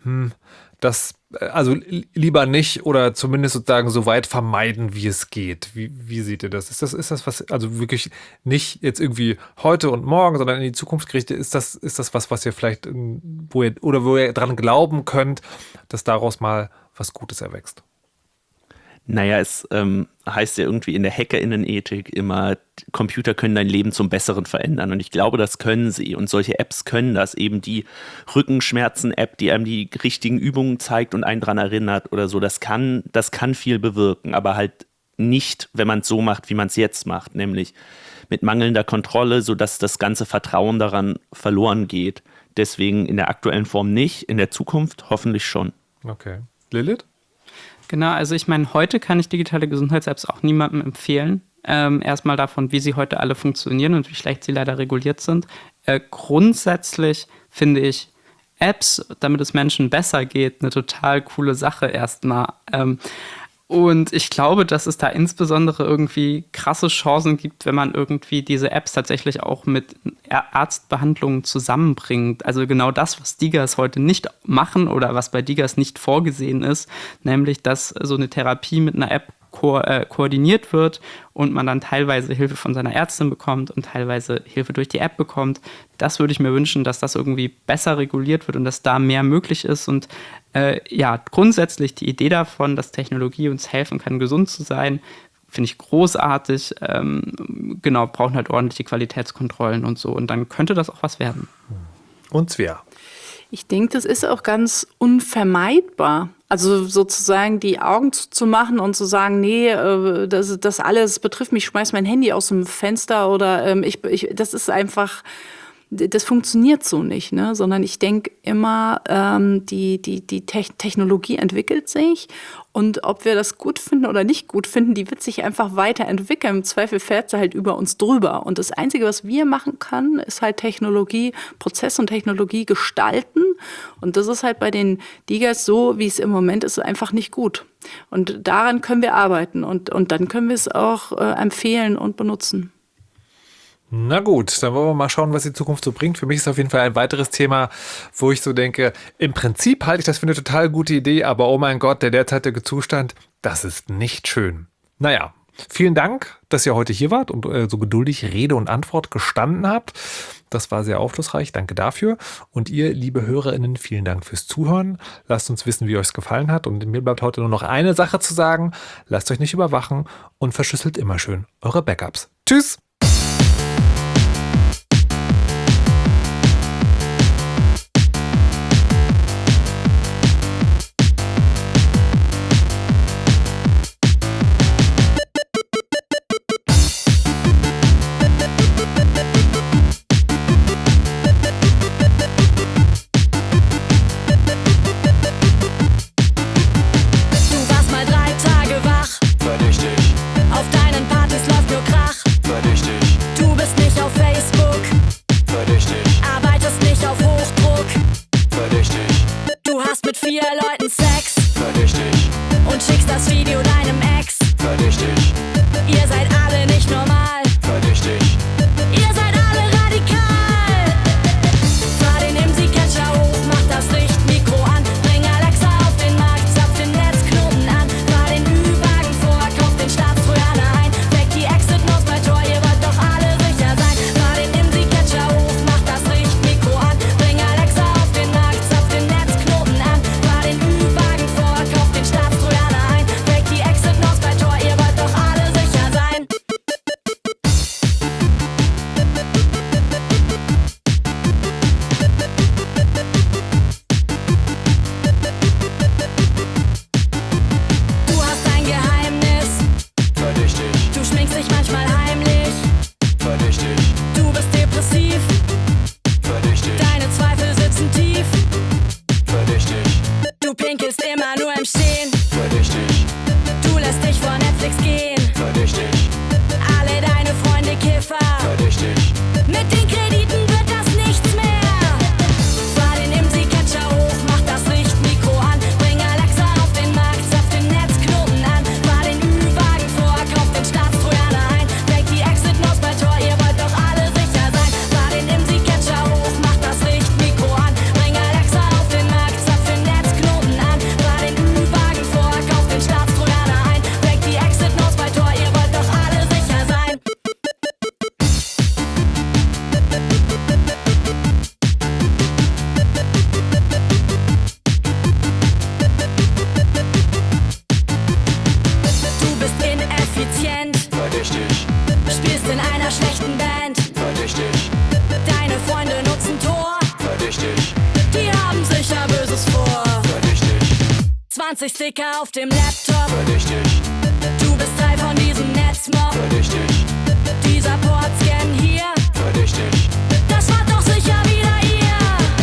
also lieber nicht oder zumindest sozusagen so weit vermeiden, wie es geht. Wie seht ihr das? Ist das was, also wirklich nicht jetzt irgendwie heute und morgen, sondern in die Zukunft gerichtet, ist das was ihr vielleicht, wo ihr dran glauben könnt, dass daraus mal was Gutes erwächst? Naja, es heißt ja irgendwie in der HackerInnen-Ethik immer, Computer können dein Leben zum Besseren verändern. Und ich glaube, das können sie. Und solche Apps können das. Eben die Rückenschmerzen-App, die einem die richtigen Übungen zeigt und einen dran erinnert oder so. Das kann viel bewirken. Aber halt nicht, wenn man es so macht, wie man es jetzt macht. Nämlich mit mangelnder Kontrolle, sodass das ganze Vertrauen daran verloren geht. Deswegen in der aktuellen Form nicht, in der Zukunft hoffentlich schon. Okay. Lilith? Genau, also ich meine, heute kann ich digitale Gesundheits-Apps auch niemandem empfehlen. Erstmal davon, wie sie heute alle funktionieren und wie schlecht sie leider reguliert sind. Grundsätzlich finde ich Apps, damit es Menschen besser geht, eine total coole Sache erstmal. Und ich glaube, dass es da insbesondere irgendwie krasse Chancen gibt, wenn man irgendwie diese Apps tatsächlich auch mit Arztbehandlungen zusammenbringt. Also genau das, was DiGAs heute nicht machen oder was bei DiGAs nicht vorgesehen ist, nämlich dass so eine Therapie mit einer App koordiniert wird und man dann teilweise Hilfe von seiner Ärztin bekommt und teilweise Hilfe durch die App bekommt. Das würde ich mir wünschen, dass das irgendwie besser reguliert wird und dass da mehr möglich ist. Und grundsätzlich die Idee davon, dass Technologie uns helfen kann, gesund zu sein, finde ich großartig. Brauchen halt ordentliche Qualitätskontrollen und so. Und dann könnte das auch was werden. Und Svea? Ich denke, das ist auch ganz unvermeidbar. Also sozusagen die Augen zu machen und zu sagen, nee, das alles betrifft mich, ich schmeiß mein Handy aus dem Fenster oder das ist einfach, das funktioniert so nicht, ne? Sondern ich denke immer, die Technologie entwickelt sich und ob wir das gut finden oder nicht gut finden, die wird sich einfach weiterentwickeln. Im Zweifel fährt sie halt über uns drüber. Und das Einzige, was wir machen können, ist halt Technologie, Prozess und Technologie gestalten. Und das ist halt bei den Digas so, wie es im Moment ist, einfach nicht gut. Und daran können wir arbeiten und dann können wir es auch empfehlen und benutzen. Na gut, dann wollen wir mal schauen, was die Zukunft so bringt. Für mich ist auf jeden Fall ein weiteres Thema, wo ich so denke, im Prinzip halte ich das für eine total gute Idee, aber oh mein Gott, der derzeitige Zustand, das ist nicht schön. Naja, vielen Dank, dass ihr heute hier wart und so geduldig Rede und Antwort gestanden habt. Das war sehr aufschlussreich, danke dafür. Und ihr, liebe HörerInnen, vielen Dank fürs Zuhören. Lasst uns wissen, wie euch es gefallen hat. Und mir bleibt heute nur noch eine Sache zu sagen. Lasst euch nicht überwachen und verschlüsselt immer schön eure Backups. Tschüss! Verdächtig. Deine Freunde nutzen Tor. Verdächtig. Die haben sicher Böses vor. Verdächtig. 20 Sticker auf dem Laptop. Verdächtig. Du bist Teil von diesem Netzmob. Verdächtig. Dieser Portscan hier. Verdächtig. Das war doch sicher wieder ihr.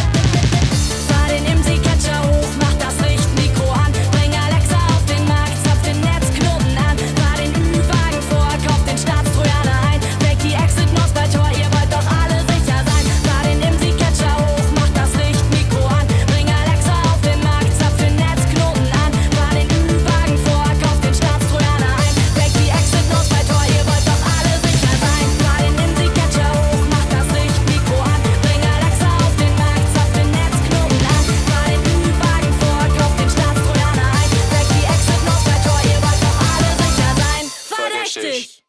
Fahr den IMSI-Catcher hoch, mach das Richtmikro an. Bring Alexa auf den Markt, zapf den Netzknoten an. Fahr den Ü-Wagen vor, kauf den Staatstrojaner ein. Weg die Exit-Maus bei Tor, ihr wollt doch alle sicher sein. Fahr den IMSI-Catcher hoch, mach das Richtmikro an. Bring Alexa auf den Markt, zapf den Netzknoten an. Fahr den Ü-Wagen vor, kauf den Staatstrojaner ein. Weg die Exit-Maus bei Tor, ihr wollt doch alle Verdächtig.